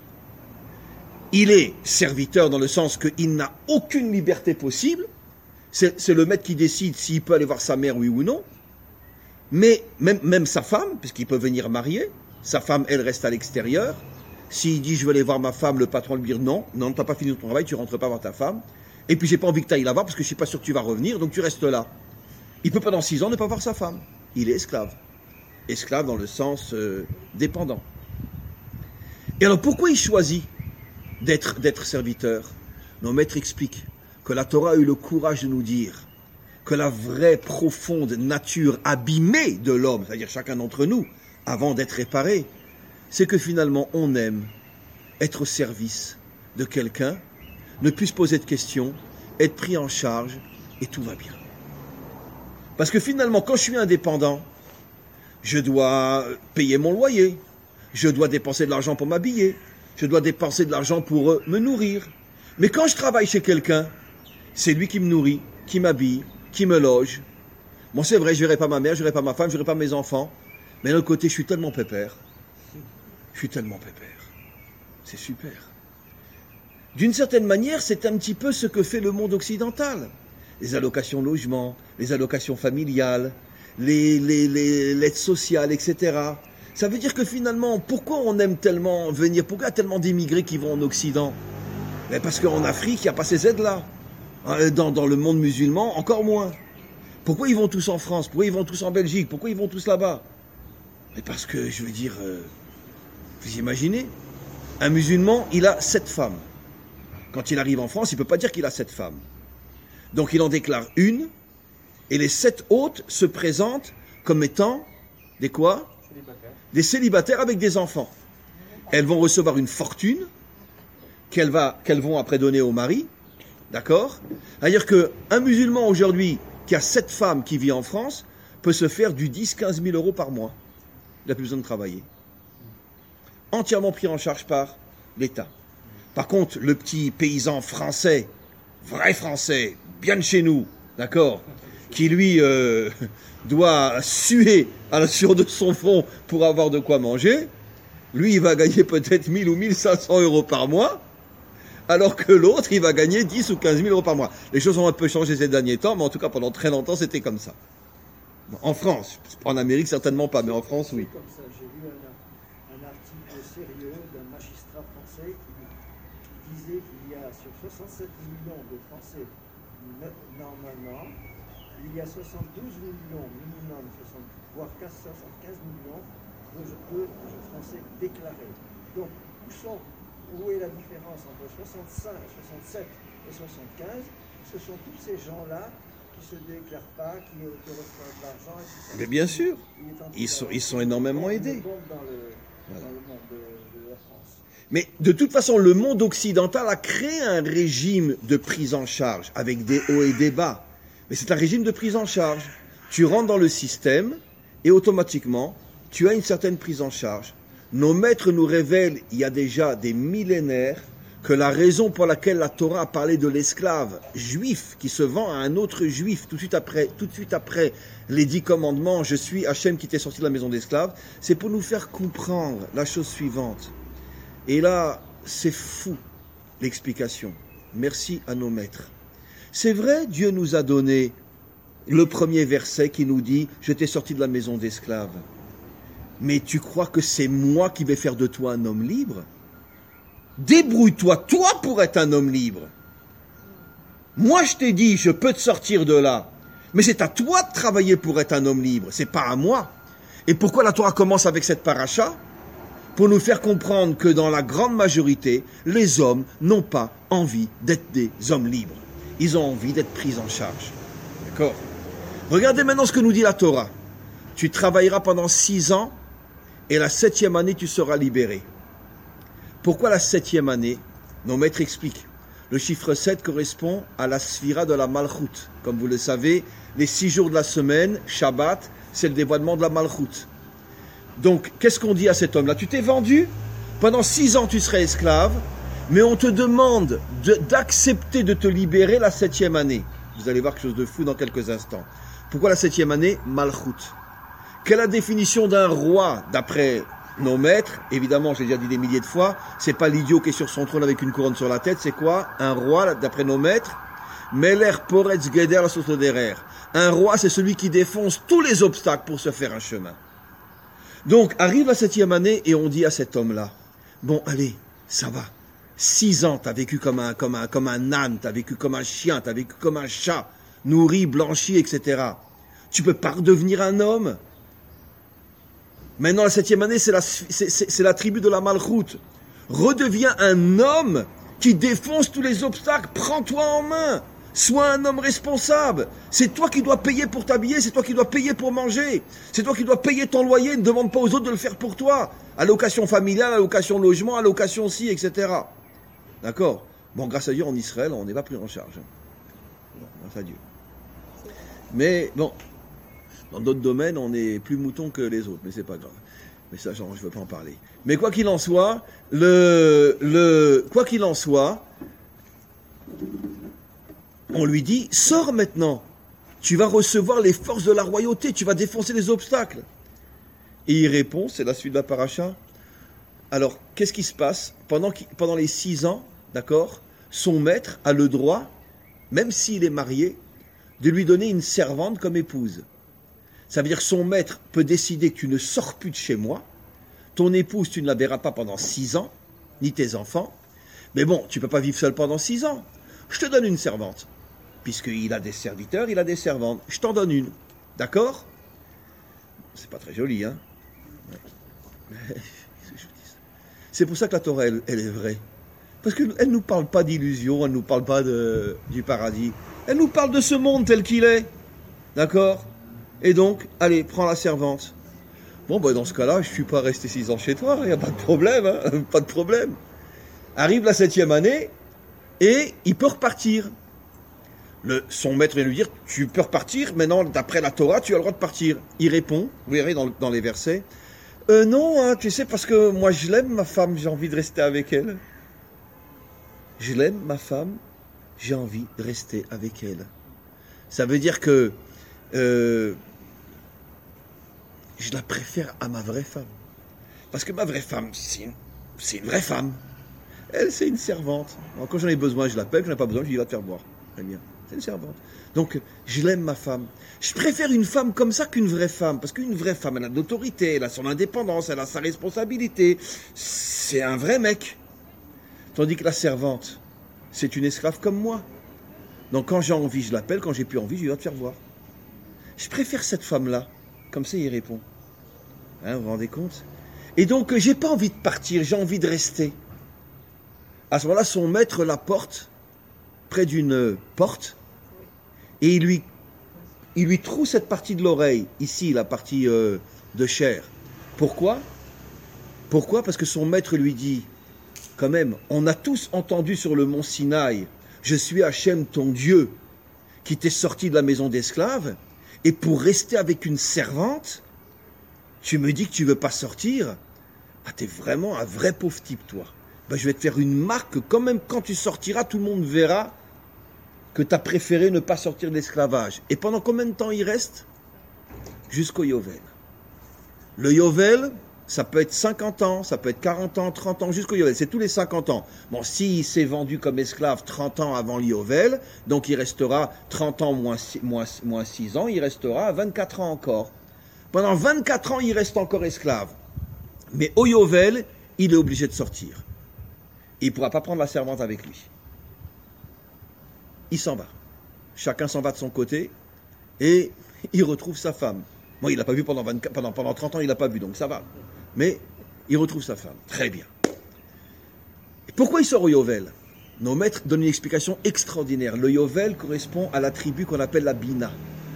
Speaker 1: Il est serviteur dans le sens qu'il n'a aucune liberté possible. C'est le maître qui décide s'il peut aller voir sa mère, oui ou non. Mais même sa femme, puisqu'il peut venir marier, sa femme, elle reste à l'extérieur. S'il dit, je vais aller voir ma femme, le patron lui dit, non, t'as pas fini ton travail, tu rentres pas voir ta femme. Et puis, j'ai pas envie que tu ailles la voir parce que je suis pas sûr que tu vas revenir, donc tu restes là. Il peut pendant 6 ans ne pas voir sa femme. Il est esclave. Esclave dans le sens dépendant. Et alors, pourquoi il choisit d'être serviteur? Nos maîtres expliquent que la Torah a eu le courage de nous dire que la vraie profonde nature abîmée de l'homme, c'est-à-dire chacun d'entre nous, avant d'être réparé, c'est que finalement on aime être au service de quelqu'un, ne plus se poser de questions, être pris en charge, et tout va bien. Parce que finalement, quand je suis indépendant, je dois payer mon loyer, je dois dépenser de l'argent pour m'habiller, je dois dépenser de l'argent pour me nourrir. Mais quand je travaille chez quelqu'un, c'est lui qui me nourrit, qui m'habille, qui me loge. Bon, c'est vrai, je verrai pas ma mère, je verrai pas ma femme, je verrai pas mes enfants, mais d'un autre côté, je suis tellement pépère. Je suis tellement pépère. C'est super. D'une certaine manière, c'est un petit peu ce que fait le monde occidental. Les allocations logement, les allocations familiales, l'aide sociale, etc. Ça veut dire que finalement, pourquoi on aime tellement venir? Pourquoi il y a tellement d'immigrés qui vont en Occident? Mais parce qu'en Afrique, il n'y a pas ces aides-là. Dans le monde musulman, encore moins. Pourquoi ils vont tous en France? Pourquoi ils vont tous en Belgique? Pourquoi ils vont tous là-bas? Mais parce que, je veux dire, vous imaginez, un musulman, il a 7 femmes. Quand il arrive en France, il ne peut pas dire qu'il a 7 femmes. Donc il en déclare une, et les 7 autres se présentent comme étant des quoi? Des célibataires avec des enfants. Elles vont recevoir une fortune qu'elles vont après donner au mari, d'accord? C'est-à-dire qu'un musulman aujourd'hui qui a 7 femmes qui vit en France peut se faire du 10-15 000 euros par mois. Il n'a plus besoin de travailler. Entièrement pris en charge par l'État. Par contre, le petit paysan français, vrai français, bien de chez nous, d'accord, qui lui doit suer à la sueur de son front pour avoir de quoi manger, lui il va gagner peut-être 1000 ou 1500 euros par mois, alors que l'autre il va gagner 10 ou 15 000 euros par mois. Les choses ont un peu changé ces derniers temps, mais en tout cas pendant très longtemps c'était comme ça. En France, en Amérique certainement pas, mais en France oui.
Speaker 4: Comme ça, j'ai lu un article sérieux d'un magistrat français qui disait qu'il y a sur 67 millions de Français normalement, il y a 72 millions minimum, voire 75 millions de Français déclarés. Donc, où est la différence entre 65, 67 et 75? Ce sont tous ces gens-là qui ne se déclarent pas, qui reçoivent de l'argent, etc.
Speaker 1: Mais bien sûr, ils sont énormément aidés. Voilà.
Speaker 4: dans le monde de la France.
Speaker 1: Mais de toute façon, le monde occidental a créé un régime de prise en charge, avec des hauts et des bas. Mais c'est un régime de prise en charge. Tu rentres dans le système, et automatiquement, tu as une certaine prise en charge. Nos maîtres nous révèlent, il y a déjà des millénaires, que la raison pour laquelle la Torah a parlé de l'esclave juif qui se vend à un autre juif tout de suite après les 10 commandements, je suis Hachem qui t'est sorti de la maison d'esclaves, c'est pour nous faire comprendre la chose suivante. Et là, c'est fou l'explication. Merci à nos maîtres. C'est vrai, Dieu nous a donné le premier verset qui nous dit « Je t'ai sorti de la maison d'esclaves ». Mais tu crois que c'est moi qui vais faire de toi un homme libre ? Débrouille-toi, toi, pour être un homme libre. Moi, je t'ai dit, je peux te sortir de là. Mais c'est à toi de travailler pour être un homme libre. C'est pas à moi. Et pourquoi la Torah commence avec cette paracha ? Pour nous faire comprendre que dans la grande majorité, les hommes n'ont pas envie d'être des hommes libres. Ils ont envie d'être pris en charge. D'accord ? Regardez maintenant ce que nous dit la Torah. Tu travailleras pendant 6 ans et la 7e année, tu seras libéré. Pourquoi la 7e année ? Nos maîtres expliquent. Le chiffre 7 correspond à la sphira de la Malchut. Comme vous le savez, les 6 jours de la semaine, Shabbat, c'est le dévoilement de la Malchut. Donc, qu'est-ce qu'on dit à cet homme-là ? Tu t'es vendu ? Pendant 6 ans, tu serais esclave, mais on te demande d'accepter de te libérer la 7e année. Vous allez voir quelque chose de fou dans quelques instants. Pourquoi la 7e année ? Malchut. Quelle est la définition d'un roi d'après nos maîtres? Évidemment, je l'ai déjà dit des milliers de fois, c'est pas l'idiot qui est sur son trône avec une couronne sur la tête, c'est quoi? Un roi, d'après nos maîtres, Meler Poretz Geder la Sotoderer. Un roi, c'est celui qui défonce tous les obstacles pour se faire un chemin. Donc, arrive la 7e année et on dit à cet homme-là, bon, allez, ça va. 6 ans, t'as vécu comme un âne, t'as vécu comme un chien, t'as vécu comme un chat, nourri, blanchi, etc. Tu peux pas redevenir un homme. Maintenant, la 7e année, c'est la tribu de la Malchut. Redeviens un homme qui défonce tous les obstacles. Prends-toi en main. Sois un homme responsable. C'est toi qui dois payer pour t'habiller. C'est toi qui dois payer pour manger. C'est toi qui dois payer ton loyer. Ne demande pas aux autres de le faire pour toi. Allocation familiale, allocation logement, allocation ci, etc. D'accord ? Bon, grâce à Dieu, en Israël, on n'est pas pris en charge. Bon, grâce à Dieu. Mais, bon... Dans d'autres domaines, on est plus mouton que les autres, mais c'est pas grave. Mais ça, genre, je veux pas en parler. Mais quoi qu'il en soit, on lui dit, sors maintenant. Tu vas recevoir les forces de la royauté, tu vas défoncer les obstacles. Et il répond, c'est la suite de la paracha. Alors, qu'est-ce qui se passe? Pendant les 6 ans, d'accord, son maître a le droit, même s'il est marié, de lui donner une servante comme épouse. Ça veut dire que son maître peut décider que tu ne sors plus de chez moi, ton épouse, tu ne la verras pas pendant 6 ans, ni tes enfants, mais bon, tu ne peux pas vivre seul pendant 6 ans. Je te donne une servante, puisqu'il a des serviteurs, il a des servantes, je t'en donne une, d'accord? C'est pas très joli, hein? Ouais. C'est pour ça que la Torah, elle est vraie. Parce qu'elle ne nous parle pas d'illusion, elle ne nous parle pas du paradis, elle nous parle de ce monde tel qu'il est, d'accord? Et donc, allez, prends la servante. Bon, dans ce cas-là, je ne suis pas resté 6 ans chez toi, il n'y a pas de problème, hein, pas de problème. Arrive la 7e année, et il peut repartir. Son maître vient lui dire, tu peux repartir, maintenant, d'après la Torah, tu as le droit de partir. Il répond, vous verrez dans les versets, non, hein, tu sais, parce que moi, je l'aime, ma femme, j'ai envie de rester avec elle. Je l'aime, ma femme, j'ai envie de rester avec elle. Ça veut dire que je la préfère à ma vraie femme. Parce que ma vraie femme, c'est une vraie femme. Elle, c'est une servante. Alors, quand j'en ai besoin, je l'appelle. Quand j'en ai pas besoin, je dis, va te faire boire. Très bien. C'est une servante. Donc, je l'aime, ma femme. Je préfère une femme comme ça qu'une vraie femme. Parce qu'une vraie femme, elle a de l'autorité, elle a son indépendance, elle a sa responsabilité. C'est un vrai mec. Tandis que la servante, c'est une esclave comme moi. Donc, quand j'ai envie, je l'appelle. Quand j'ai plus envie, je dis, va te faire boire. Je préfère cette femme-là. Comme ça, il répond. Hein, vous vous rendez compte? Et donc, j'ai pas envie de partir, j'ai envie de rester. À ce moment-là, son maître la porte près d'une porte et il lui troue cette partie de l'oreille, ici, la partie de chair. Pourquoi? Pourquoi? Parce que son maître lui dit, quand même, on a tous entendu sur le mont Sinaï, je suis Hachem ton Dieu, qui t'est sorti de la maison d'esclaves, et pour rester avec une servante, tu me dis que tu veux pas sortir? Ah, t'es vraiment un vrai pauvre type, toi. Ben, je vais te faire une marque que quand même quand tu sortiras, tout le monde verra que tu as préféré ne pas sortir de l'esclavage. Et pendant combien de temps il reste? Jusqu'au Yovel. Le Yovel, ça peut être 50 ans, ça peut être 40 ans, 30 ans, jusqu'au Yovel. C'est tous les 50 ans. Bon, s'il s'est vendu comme esclave 30 ans avant le Yovel, donc il restera 30 ans moins 6 ans, il restera à 24 ans encore. Pendant 24 ans, il reste encore esclave. Mais au Yovel, il est obligé de sortir. Il ne pourra pas prendre la servante avec lui. Il s'en va. Chacun s'en va de son côté et il retrouve sa femme. Moi, il n'a pas vu pendant 30 ans, il n'a pas vu, donc ça va. Mais il retrouve sa femme. Très bien. Et pourquoi il sort au Yovel? Nos maîtres donnent une explication extraordinaire. Le Yovel correspond à la tribu qu'on appelle la Bina.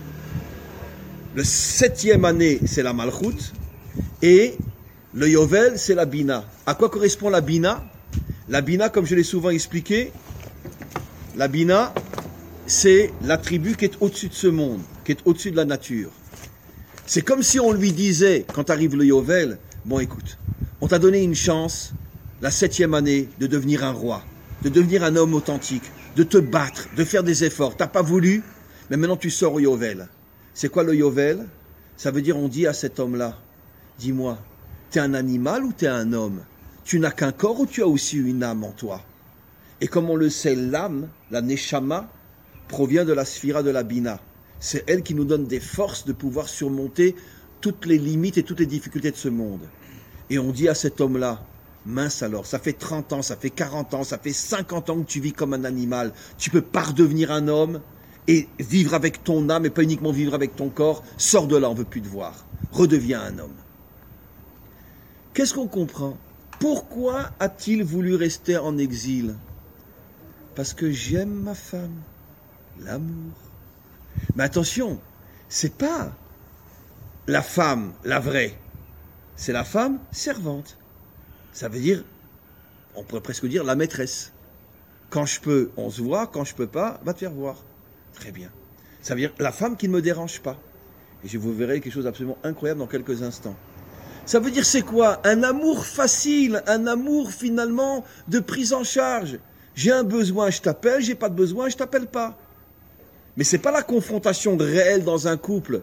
Speaker 1: Le 7e année, c'est la Malchut. Et le Yovel, c'est la Bina. À quoi correspond la Bina? La Bina, comme je l'ai souvent expliqué, la Bina, c'est la tribu qui est au-dessus de ce monde, qui est au-dessus de la nature. C'est comme si on lui disait, quand arrive le Yovel, bon écoute, on t'a donné une chance, la 7e année, de devenir un roi, de devenir un homme authentique, de te battre, de faire des efforts. T'as pas voulu, mais maintenant tu sors au Yovel. C'est quoi le Yovel? Ça veut dire, on dit à cet homme-là, dis-moi, t'es un animal ou t'es un homme? Tu n'as qu'un corps ou tu as aussi une âme en toi? Et comme on le sait, l'âme, la Neshama, provient de la Sphira de la Bina. C'est elle qui nous donne des forces de pouvoir surmonter toutes les limites et toutes les difficultés de ce monde. Et on dit à cet homme-là, mince alors, ça fait 30 ans, ça fait 40 ans, ça fait 50 ans que tu vis comme un animal. Tu peux pas redevenir un homme et vivre avec ton âme et pas uniquement vivre avec ton corps. Sors de là, on veut plus te voir. Redeviens un homme. Qu'est-ce qu'on comprend? Pourquoi a-t-il voulu rester en exil? Parce que j'aime ma femme, l'amour. Mais attention, c'est pas la femme, la vraie, c'est la femme servante. Ça veut dire, on pourrait presque dire la maîtresse. Quand je peux, on se voit, quand je peux pas, va te faire voir. Très bien. Ça veut dire la femme qui ne me dérange pas. Et je vous verrai quelque chose d'absolument incroyable dans quelques instants. Ça veut dire c'est quoi? Un amour facile, un amour finalement de prise en charge. J'ai un besoin, je t'appelle, j'ai pas de besoin, je t'appelle pas. Mais c'est pas la confrontation réelle dans un couple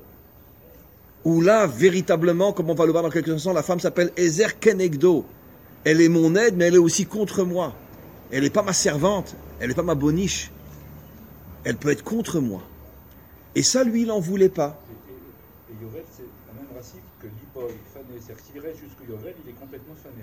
Speaker 1: où là, véritablement, comme on va le voir dans quelques instants, la femme s'appelle Ezer Kenegdo. Elle est mon aide, mais elle est aussi contre moi. Elle n'est pas ma servante, elle n'est pas ma boniche. Elle peut être contre moi. Et ça, lui, il n'en voulait pas.
Speaker 3: Et Yovel, c'est la même racine que Lipol, fané. C'est-à-dire qu'il reste jusqu'au Yovel, il est complètement fané.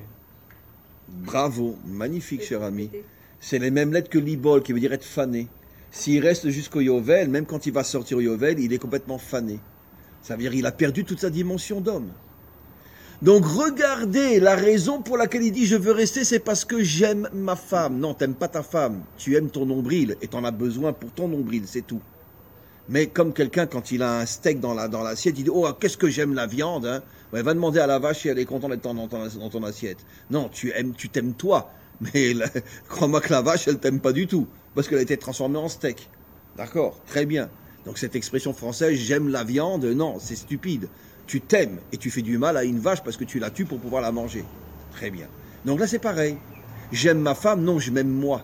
Speaker 1: Bravo, magnifique, cher ami. C'est les mêmes lettres que Libol, qui veut dire être fané. S'il reste jusqu'au Yovel, même quand il va sortir au Yovel, il est complètement fané. Ça veut dire qu'il a perdu toute sa dimension d'homme. Donc regardez, la raison pour laquelle il dit « je veux rester », c'est parce que j'aime ma femme. Non, t'aimes pas ta femme, tu aimes ton nombril et t'en as besoin pour ton nombril, c'est tout. Mais comme quelqu'un, quand il a un steak dans l'assiette, il dit « oh, qu'est-ce que j'aime la viande hein !» Ouais, va demander à la vache si elle est contente d'être dans ton assiette. Non, tu t'aimes toi. Mais crois-moi que la vache, elle t'aime pas du tout, parce qu'elle a été transformée en steak. D'accord, très bien. Donc cette expression française, j'aime la viande, non, c'est stupide. Tu t'aimes et tu fais du mal à une vache parce que tu la tues pour pouvoir la manger. Très bien. Donc là, c'est pareil. J'aime ma femme, non, je m'aime moi.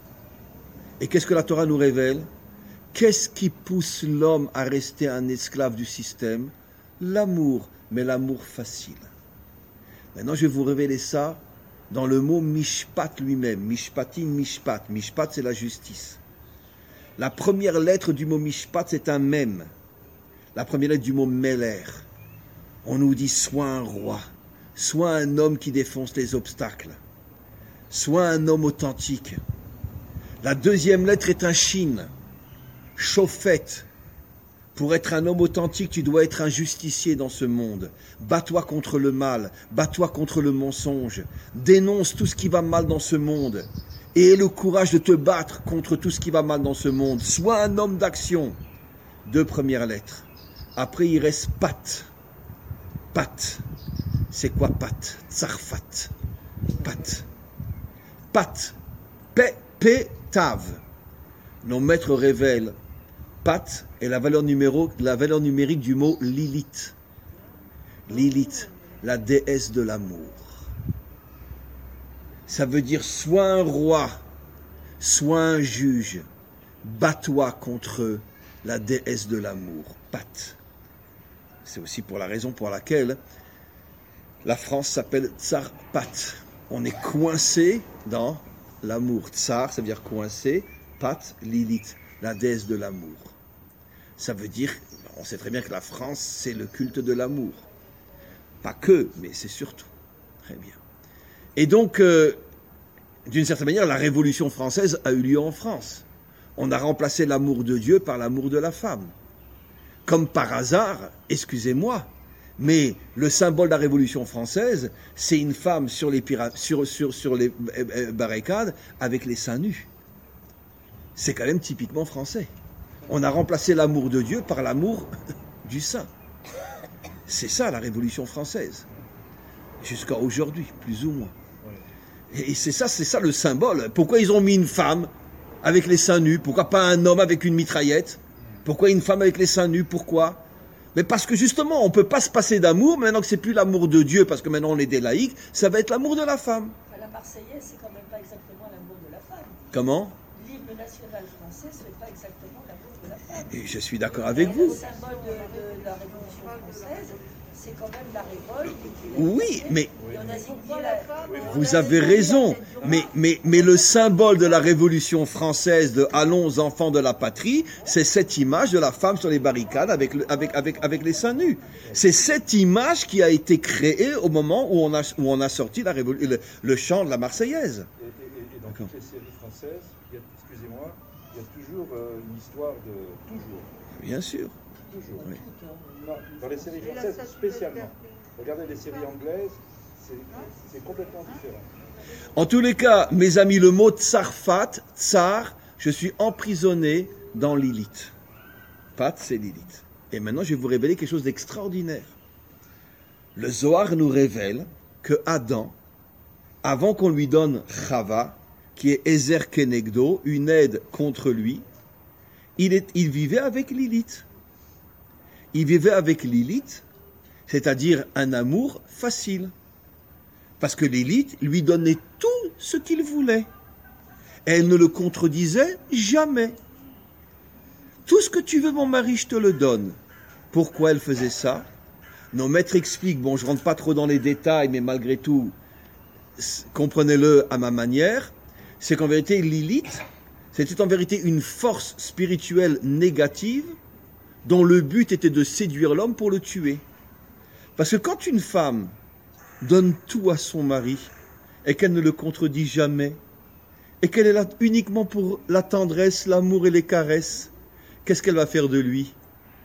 Speaker 1: Et qu'est-ce que la Torah nous révèle? Qu'est-ce qui pousse l'homme à rester un esclave du système? L'amour, mais l'amour facile. Maintenant, je vais vous révéler ça dans le mot mishpat lui-même. Mishpatin, mishpat. Mishpat, c'est la justice. La première lettre du mot mishpat, c'est un mem. La première lettre du mot meler. On nous dit, sois un roi, sois un homme qui défonce les obstacles, sois un homme authentique. La deuxième lettre est un shin, chauffette. Pour être un homme authentique, tu dois être un justicier dans ce monde. Bats-toi contre le mal, bats-toi contre le mensonge. Dénonce tout ce qui va mal dans ce monde. Et aie le courage de te battre contre tout ce qui va mal dans ce monde. Sois un homme d'action. 2 premières lettres. Après, il reste pat. C'est quoi Pat? Tsarfat. Pat. Pat. Tav. Nos maîtres révèlent Pat est la valeur numérique du mot Lilith. Lilith, la déesse de l'amour. Ça veut dire soit un roi, soit un juge. Bats-toi contre la déesse de l'amour, Pat. C'est aussi pour la raison pour laquelle la France s'appelle Tsar Pat. On est coincé dans l'amour. Tsar, ça veut dire coincé. Pat, Lilith, la déesse de l'amour. Ça veut dire, on sait très bien que la France, c'est le culte de l'amour. Pas que, mais c'est surtout. Très bien. Et donc, d'une certaine manière, la Révolution française a eu lieu en France. On a remplacé l'amour de Dieu par l'amour de la femme. Comme par hasard, excusez-moi, mais le symbole de la Révolution française, c'est une femme sur les barricades avec les seins nus. C'est quand même typiquement français. On a remplacé l'amour de Dieu par l'amour du sein. C'est ça la Révolution française. Jusqu'à aujourd'hui, plus ou moins. Et c'est ça le symbole. Pourquoi ils ont mis une femme avec les seins nus? Pourquoi pas un homme avec une mitraillette? Pourquoi une femme avec les seins nus? Pourquoi? Mais parce que justement, on ne peut pas se passer d'amour, maintenant que c'est plus l'amour de Dieu, parce que maintenant on est des laïcs, ça va être l'amour de la femme.
Speaker 2: La Marseillaise, c'est quand même pas exactement l'amour de la femme.
Speaker 1: Comment?
Speaker 2: L'hymne national français, ce n'est pas exactement l'amour de la femme.
Speaker 1: Et je suis d'accord avec vous.
Speaker 2: Le symbole de la Révolution française, c'est quand même la révolte.
Speaker 1: Oui, mais
Speaker 2: vous
Speaker 1: vous avez raison. Mais le symbole de la Révolution française de Allons enfants de la patrie, c'est cette image de la femme sur les barricades avec les seins nus. C'est cette image qui a été créée au moment où on a sorti le chant de la Marseillaise.
Speaker 3: Et dans toutes les séries françaises, excusez-moi, il y a toujours une histoire de... Toujours.
Speaker 1: Bien sûr.
Speaker 3: Toujours.
Speaker 1: Oui.
Speaker 3: Non, dans les séries françaises spécialement. Regardez les séries anglaises, c'est complètement différent.
Speaker 1: En tous les cas, mes amis, le mot tsarfat, tsar, je suis emprisonné dans Lilith. Pat, c'est Lilith. Et maintenant, je vais vous révéler quelque chose d'extraordinaire. Le Zohar nous révèle que Adam, avant qu'on lui donne Chava, qui est Ezer Kenegdo, une aide contre lui, il vivait avec Lilith. Il vivait avec Lilith, c'est-à-dire un amour facile. Parce que Lilith lui donnait tout ce qu'il voulait. Elle ne le contredisait jamais. Tout ce que tu veux, mon mari, je te le donne. Pourquoi elle faisait ça? Nos maîtres expliquent, bon, je ne rentre pas trop dans les détails, mais malgré tout, comprenez-le à ma manière, c'est qu'en vérité, Lilith, c'était en vérité une force spirituelle négative dont le but était de séduire l'homme pour le tuer. Parce que quand une femme donne tout à son mari et qu'elle ne le contredit jamais, et qu'elle est là uniquement pour la tendresse, l'amour et les caresses, qu'est-ce qu'elle va faire de lui?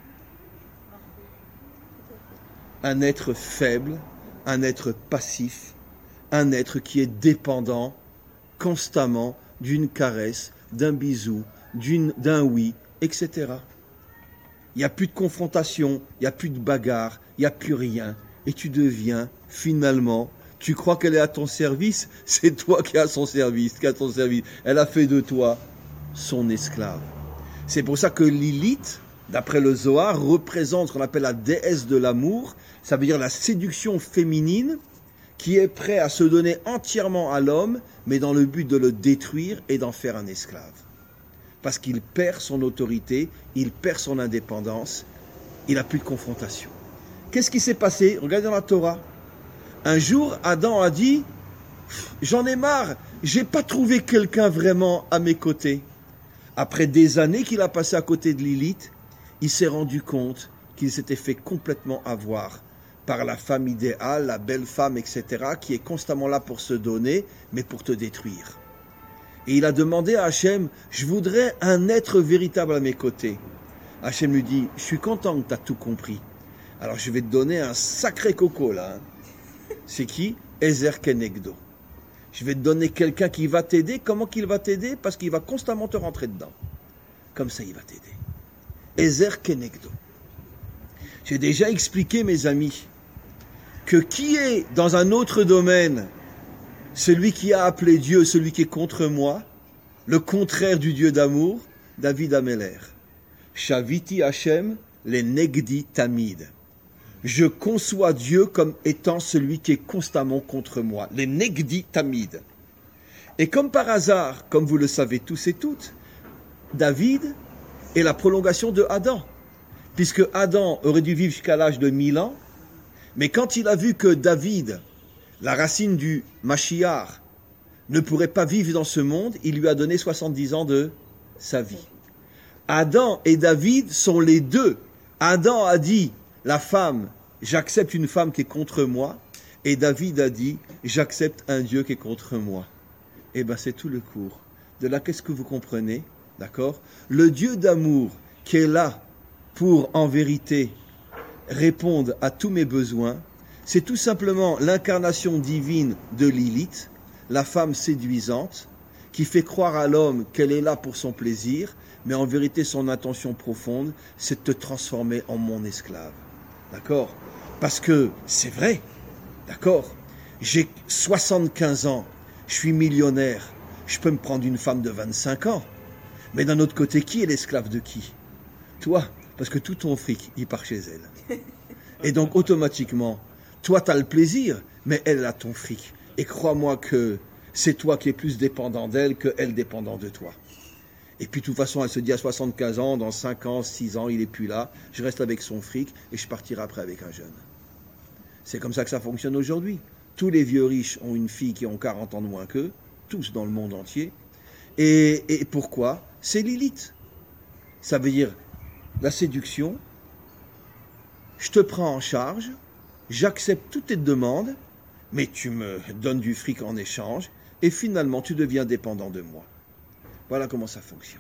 Speaker 1: Un être faible, un être passif, un être qui est dépendant constamment d'une caresse, d'un bisou, d'un oui, etc. Il n'y a plus de confrontation, il n'y a plus de bagarre, il n'y a plus rien. Et tu deviens, finalement, tu crois qu'elle est à ton service, c'est toi qui es à son service, Elle a fait de toi son esclave. C'est pour ça que Lilith, d'après le Zohar, représente ce qu'on appelle la déesse de l'amour. Ça veut dire la séduction féminine qui est prête à se donner entièrement à l'homme, mais dans le but de le détruire et d'en faire un esclave. Parce qu'il perd son autorité, il perd son indépendance, il n'a plus de confrontation. Qu'est-ce qui s'est passé? Regardez dans la Torah. Un jour, Adam a dit, j'en ai marre, j'ai pas trouvé quelqu'un vraiment à mes côtés. Après des années qu'il a passé à côté de Lilith, il s'est rendu compte qu'il s'était fait complètement avoir par la femme idéale, la belle femme, etc., qui est constamment là pour se donner, mais pour te détruire. Et il a demandé à Hachem, je voudrais un être véritable à mes côtés. Hachem lui dit, je suis content que tu as tout compris. Alors je vais te donner un sacré coco là. C'est qui? Ezer Kenegdo. Je vais te donner quelqu'un qui va t'aider. Comment qu'il va t'aider? Parce qu'il va constamment te rentrer dedans. Comme ça il va t'aider. Ezer Kenegdo. J'ai déjà expliqué, mes amis, que qui est dans un autre domaine celui qui a appelé Dieu, celui qui est contre moi, le contraire du Dieu d'amour, David Améler. Shaviti Hashem les negdi tamid. Je conçois Dieu comme étant celui qui est constamment contre moi, les negdi tamid. Et comme par hasard, comme vous le savez tous et toutes, David est la prolongation de Adam, puisque Adam aurait dû vivre jusqu'à l'âge de 1000 ans, mais quand il a vu que David, la racine du Mashiach, ne pourrait pas vivre dans ce monde, il lui a donné 70 ans de sa vie. Adam et David sont les deux. Adam a dit, la femme, j'accepte une femme qui est contre moi, et David a dit, j'accepte un Dieu qui est contre moi. Eh bien, c'est tout le cours. De là, qu'est-ce que vous comprenez? D'accord? Le Dieu d'amour qui est là pour, en vérité, répondre à tous mes besoins, c'est tout simplement l'incarnation divine de Lilith, la femme séduisante, qui fait croire à l'homme qu'elle est là pour son plaisir, mais en vérité, son intention profonde, c'est de te transformer en mon esclave. D'accord? Parce que c'est vrai. D'accord? J'ai 75 ans, je suis millionnaire, je peux me prendre une femme de 25 ans. Mais d'un autre côté, qui est l'esclave de qui? Toi, parce que tout ton fric, il part chez elle. Et donc, automatiquement, toi, tu as le plaisir, mais elle a ton fric. Et crois-moi que c'est toi qui es plus dépendant d'elle qu'elle dépendant de toi. Et puis, de toute façon, elle se dit à 75 ans, dans 5 ans, 6 ans, il n'est plus là, je reste avec son fric et je partirai après avec un jeune. C'est comme ça que ça fonctionne aujourd'hui. Tous les vieux riches ont une fille qui ont 40 ans de moins qu'eux, tous dans le monde entier. Et pourquoi? C'est Lilith. Ça veut dire la séduction, je te prends en charge, j'accepte toutes tes demandes, mais tu me donnes du fric en échange, et finalement tu deviens dépendant de moi. Voilà comment ça fonctionne.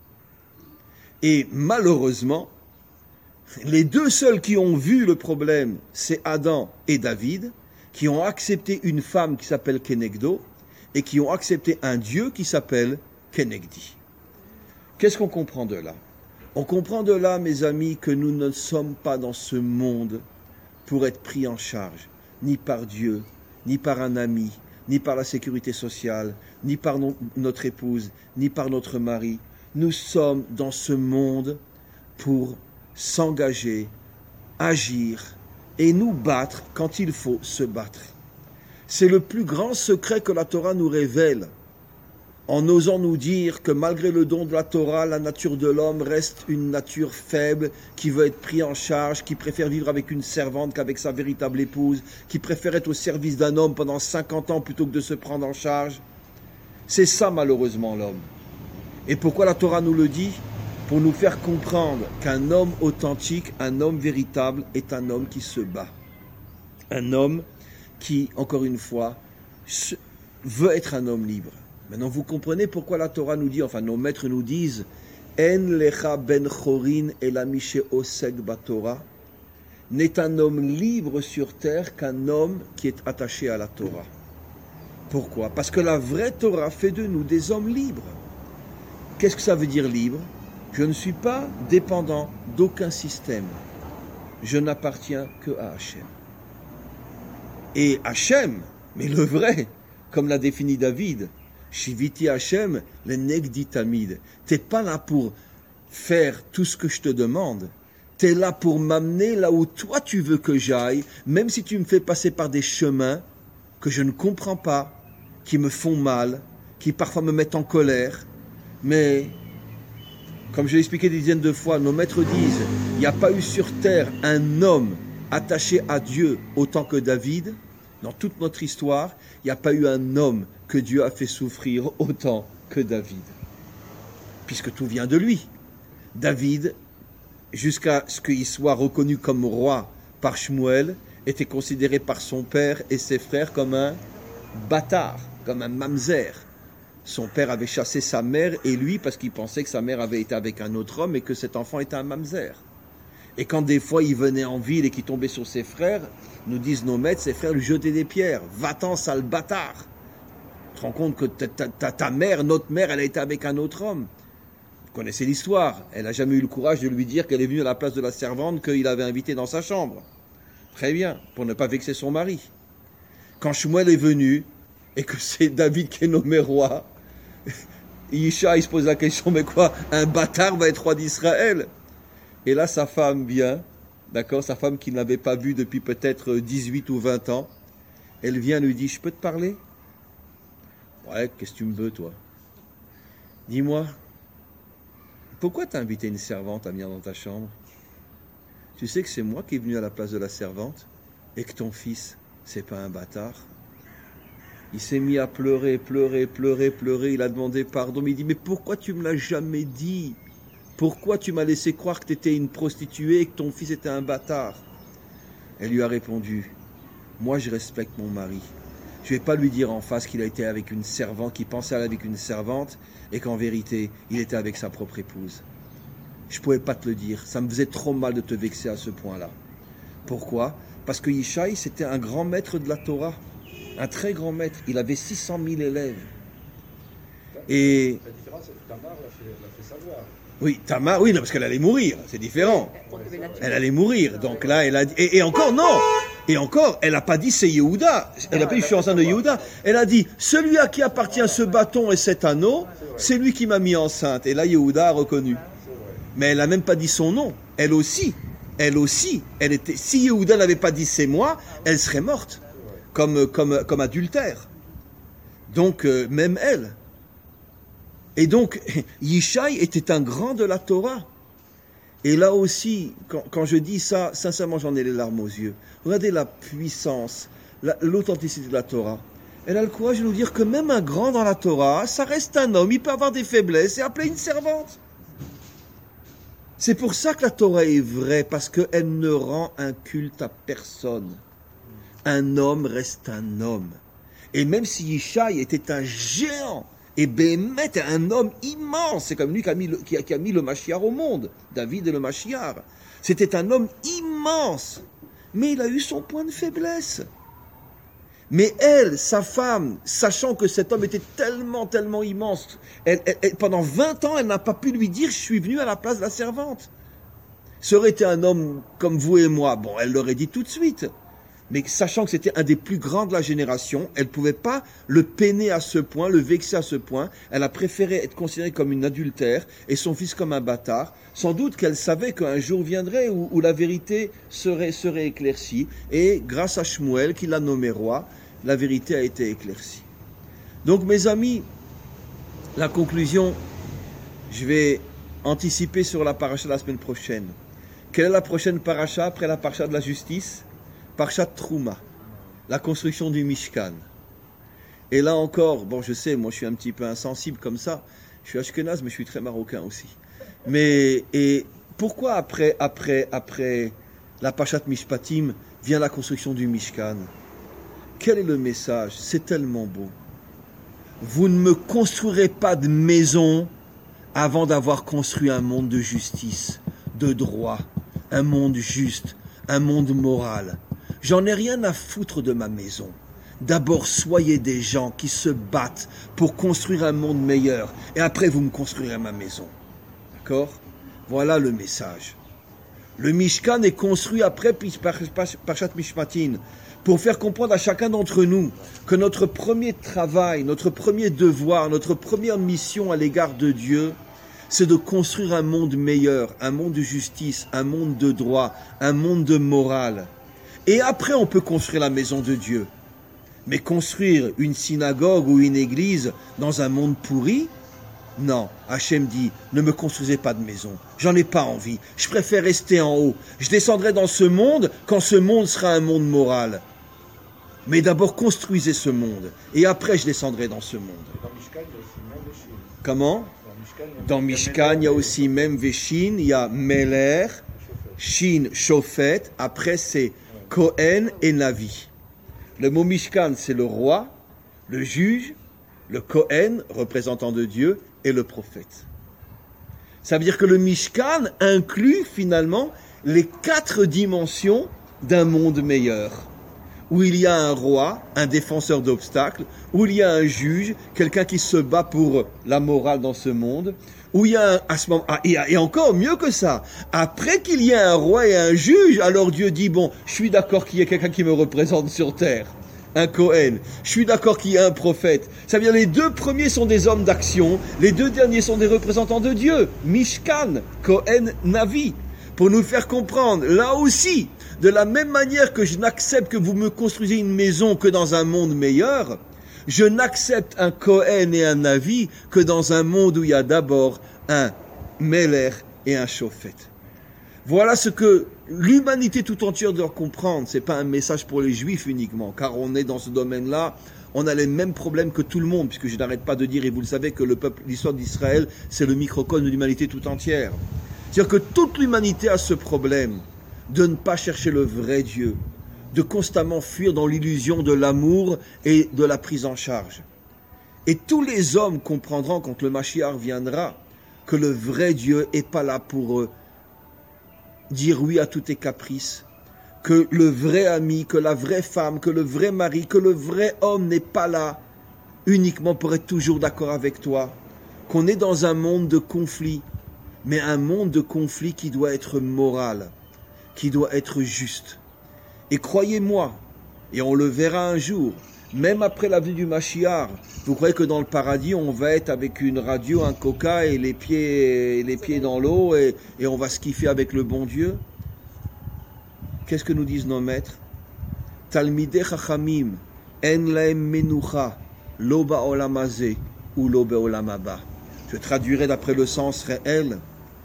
Speaker 1: Et malheureusement, les deux seuls qui ont vu le problème, c'est Adam et David, qui ont accepté une femme qui s'appelle Kenegdo, et qui ont accepté un Dieu qui s'appelle Kenegdi. Qu'est-ce qu'on comprend de là? On comprend de là, mes amis, que nous ne sommes pas dans ce monde pour être pris en charge, ni par Dieu, ni par un ami, ni par la sécurité sociale, ni par notre épouse, ni par notre mari. Nous sommes dans ce monde pour s'engager, agir et nous battre quand il faut se battre. C'est le plus grand secret que la Torah nous révèle, en osant nous dire que malgré le don de la Torah, la nature de l'homme reste une nature faible, qui veut être pris en charge, qui préfère vivre avec une servante qu'avec sa véritable épouse, qui préfère être au service d'un homme pendant 50 ans plutôt que de se prendre en charge. C'est ça malheureusement l'homme. Et pourquoi la Torah nous le dit? Pour nous faire comprendre qu'un homme authentique, un homme véritable, est un homme qui se bat. Un homme qui, encore une fois, veut être un homme libre. Maintenant, vous comprenez pourquoi la Torah nous dit, enfin nos maîtres nous disent, En lecha ben chorin elamishe oseg batorah, n'est un homme libre sur terre qu'un homme qui est attaché à la Torah. Pourquoi? Parce que la vraie Torah fait de nous des hommes libres. Qu'est-ce que ça veut dire libre? Je ne suis pas dépendant d'aucun système. Je n'appartiens que à Hachem. Et Hachem, mais le vrai, comme l'a défini David, Shiviti Hachem, le negdi tamid. T'es pas là pour faire tout ce que je te demande. T'es là pour m'amener là où toi tu veux que j'aille, même si tu me fais passer par des chemins que je ne comprends pas, qui me font mal, qui parfois me mettent en colère. Mais, comme je l'ai expliqué des dizaines de fois, nos maîtres disent, il n'y a pas eu sur terre un homme attaché à Dieu autant que David. Dans toute notre histoire, il n'y a pas eu un homme que Dieu a fait souffrir autant que David. Puisque tout vient de lui. David, jusqu'à ce qu'il soit reconnu comme roi par Shmuel, était considéré par son père et ses frères comme un bâtard, comme un mamzer. Son père avait chassé sa mère et lui parce qu'il pensait que sa mère avait été avec un autre homme et que cet enfant était un mamzer. Et quand des fois il venait en ville et qu'il tombait sur ses frères, nous disent nos maîtres, ses frères lui jetaient des pierres. Va-t'en, sale bâtard! Tu te rends compte que ta mère, notre mère, elle a été avec un autre homme. Vous connaissez l'histoire. Elle n'a jamais eu le courage de lui dire qu'elle est venue à la place de la servante qu'il avait invitée dans sa chambre. Très bien, pour ne pas vexer son mari. Quand Shmuel est venu, et que c'est David qui est nommé roi, Yishai se pose la question, mais quoi, un bâtard va être roi d'Israël? Et là, sa femme vient, d'accord, sa femme qu'il n'avait pas vue depuis peut-être 18 ou 20 ans, elle vient, lui dit, je peux te parler? Ouais, qu'est-ce que tu me veux, toi? Dis-moi, pourquoi t'as invité une servante à venir dans ta chambre? Tu sais que c'est moi qui est venu à la place de la servante, et que ton fils, c'est pas un bâtard? Il s'est mis à pleurer, il a demandé pardon, mais il dit, mais pourquoi tu me l'as jamais dit? Pourquoi tu m'as laissé croire que tu étais une prostituée et que ton fils était un bâtard? Elle lui a répondu, moi je respecte mon mari. Je ne vais pas lui dire en face qu'il a été avec une servante, qu'il pensait aller avec une servante, et qu'en vérité, il était avec sa propre épouse. Je ne pouvais pas te le dire, ça me faisait trop mal de te vexer à ce point-là. Pourquoi? Parce que Yishai, c'était un grand maître de la Torah, un très grand maître. Il avait 600 000 élèves. Et
Speaker 3: La différence, c'est que Tamar l'a fait savoir.
Speaker 1: oui, Tamar, oui, non, parce qu'elle allait mourir, c'est différent. Elle allait mourir, donc là, elle a dit, et encore, non! Et encore, elle n'a pas dit c'est Yehuda. Elle n'a pas dit je suis enceinte de Yehuda. Elle a dit, celui à qui appartient ce bâton et cet anneau, c'est lui qui m'a mis enceinte. Et là, Yehuda a reconnu. Mais elle n'a même pas dit son nom. Elle aussi, elle était, si Yehuda n'avait pas dit c'est moi, elle serait morte. Comme adultère. Donc, même elle. Et donc, Yishai était un grand de la Torah. Et là aussi, quand je dis ça, sincèrement, j'en ai les larmes aux yeux. Regardez la puissance, l'authenticité de la Torah. Elle a le courage de nous dire que même un grand dans la Torah, ça reste un homme, il peut avoir des faiblesses et appeler une servante. C'est pour ça que la Torah est vraie, parce qu'elle ne rend un culte à personne. Un homme reste un homme. Et même si Yishai était un géant, et Béhémet est un homme immense, c'est comme lui qui a mis le Mashiach au monde, David et le Mashiach. C'était un homme immense, mais il a eu son point de faiblesse. Mais elle, sa femme, sachant que cet homme était tellement immense, pendant 20 ans, elle n'a pas pu lui dire « je suis venu à la place de la servante ». Ça aurait été un homme comme vous et moi, bon, elle l'aurait dit tout de suite. Mais sachant que c'était un des plus grands de la génération, elle ne pouvait pas le peiner à ce point, le vexer à ce point. Elle a préféré être considérée comme une adultère et son fils comme un bâtard. Sans doute qu'elle savait qu'un jour viendrait où la vérité serait éclaircie. Et grâce à Shmuel, qui l'a nommé roi, la vérité a été éclaircie. Donc mes amis, la conclusion, je vais anticiper sur la paracha de la semaine prochaine. Quelle est la prochaine paracha après la paracha de la justice? Parashat Trouma, la construction du Mishkan. Et là encore, bon je sais, moi je suis un petit peu insensible comme ça, je suis ashkénaze mais je suis très marocain aussi. Mais, et pourquoi après la Parashat Mishpatim vient la construction du Mishkan? Quel est le message? C'est tellement beau. Vous ne me construirez pas de maison avant d'avoir construit un monde de justice, de droit, un monde juste, un monde moral. J'en ai rien à foutre de ma maison. D'abord, soyez des gens qui se battent pour construire un monde meilleur. Et après, vous me construirez ma maison. D'accord? Voilà le message. Le Mishkan est construit après Parashat Mishpatim pour faire comprendre à chacun d'entre nous que notre premier travail, notre premier devoir, notre première mission à l'égard de Dieu, c'est de construire un monde meilleur, un monde de justice, un monde de droit, un monde de morale. Et après, on peut construire la maison de Dieu. Mais construire une synagogue ou une église dans un monde pourri? Non, Hachem dit, ne me construisez pas de maison. J'en ai pas envie. Je préfère rester en haut. Je descendrai dans ce monde quand ce monde sera un monde moral. Mais d'abord, construisez ce monde. Et après, je descendrai dans ce monde.
Speaker 3: Dans Mishkan, il y a aussi même Veshin.
Speaker 1: Comment? Dans Mishkan, il y a aussi même Veshin, il y a Meler, Shin, Shofet. Après, c'est Kohen et Navi. Le mot Mishkan, c'est le roi, le juge, le Kohen, représentant de Dieu, et le prophète. Ça veut dire que le Mishkan inclut finalement les 4 dimensions d'un monde meilleur. où il y a un roi, un défenseur d'obstacles, où il y a un juge, quelqu'un qui se bat pour la morale dans ce monde, où il y a à ce moment, et encore mieux que ça, après qu'il y ait un roi et un juge, alors Dieu dit, bon, je suis d'accord qu'il y ait quelqu'un qui me représente sur terre, un Cohen, je suis d'accord qu'il y ait un prophète. Ça veut dire les deux premiers sont des hommes d'action, les deux derniers sont des représentants de Dieu, Mishkan, Cohen, Navi, pour nous faire comprendre, là aussi, de la même manière que je n'accepte que vous me construisez une maison que dans un monde meilleur, je n'accepte un Cohen et un Navi que dans un monde où il y a d'abord un Meler et un Shofet. Voilà ce que l'humanité tout entière doit comprendre. C'est pas un message pour les Juifs uniquement, car on est dans ce domaine-là, on a les mêmes problèmes que tout le monde, puisque je n'arrête pas de dire, et vous le savez, que le peuple, l'histoire d'Israël, c'est le microcosme de l'humanité tout entière. C'est-à-dire que toute l'humanité a ce problème de ne pas chercher le vrai Dieu, de constamment fuir dans l'illusion de l'amour et de la prise en charge. Et tous les hommes comprendront quand le Mashiach viendra que le vrai Dieu n'est pas là pour dire oui à tous tes caprices, que le vrai ami, que la vraie femme, que le vrai mari, que le vrai homme n'est pas là uniquement pour être toujours d'accord avec toi, qu'on est dans un monde de conflit, mais un monde de conflit qui doit être moral, qui doit être juste. Et croyez-moi, et on le verra un jour, même après la venue du Mashiach, vous croyez que dans le paradis, on va être avec une radio, un coca et les pieds dans l'eau et on va se kiffer avec le bon Dieu? Qu'est-ce que nous disent nos maîtres? Talmidei chachamim, en laem menucha, lo ba'olam hazeh ou lo ba'olam haba. Je traduirai d'après le sens réel.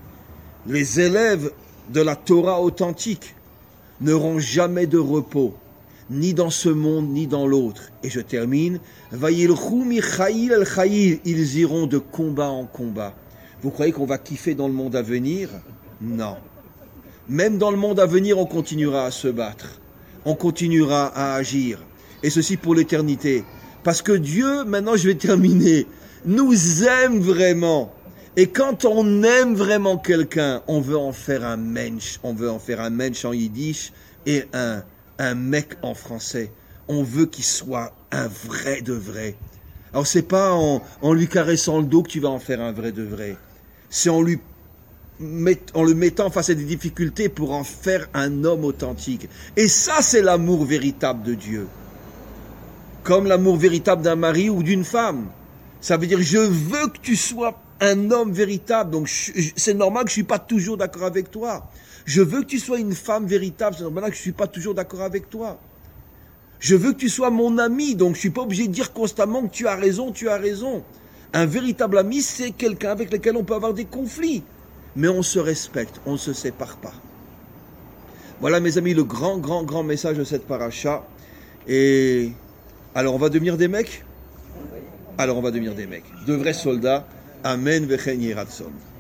Speaker 1: Les élèves de la Torah authentique n'auront jamais de repos, ni dans ce monde, ni dans l'autre. Et je termine, Vayilchu michayil el chayil, ils iront de combat en combat. Vous croyez qu'on va kiffer dans le monde à venir? Non. Même dans le monde à venir, on continuera à se battre. On continuera à agir. Et ceci pour l'éternité. Parce que Dieu, maintenant je vais terminer, nous aime vraiment. Et quand on aime vraiment quelqu'un, on veut en faire un mensch. On veut en faire un mensch en yiddish et un mec en français. On veut qu'il soit un vrai de vrai. Alors c'est pas en lui caressant le dos que tu vas en faire un vrai de vrai. C'est en le mettant face à des difficultés pour en faire un homme authentique. Et ça, c'est l'amour véritable de Dieu. Comme l'amour véritable d'un mari ou d'une femme. Ça veut dire, je veux que tu sois un homme véritable, donc c'est normal que je ne suis pas toujours d'accord avec toi. Je veux que tu sois une femme véritable, c'est normal que je ne suis pas toujours d'accord avec toi. Je veux que tu sois mon ami, donc je ne suis pas obligé de dire constamment que tu as raison, tu as raison. Un véritable ami, c'est quelqu'un avec lequel on peut avoir des conflits, mais on se respecte, on ne se sépare pas. Voilà mes amis, le grand message de cette paracha. Et alors on va devenir des mecs? Alors on va devenir des mecs, de vrais soldats. Amen vechen yiratzon.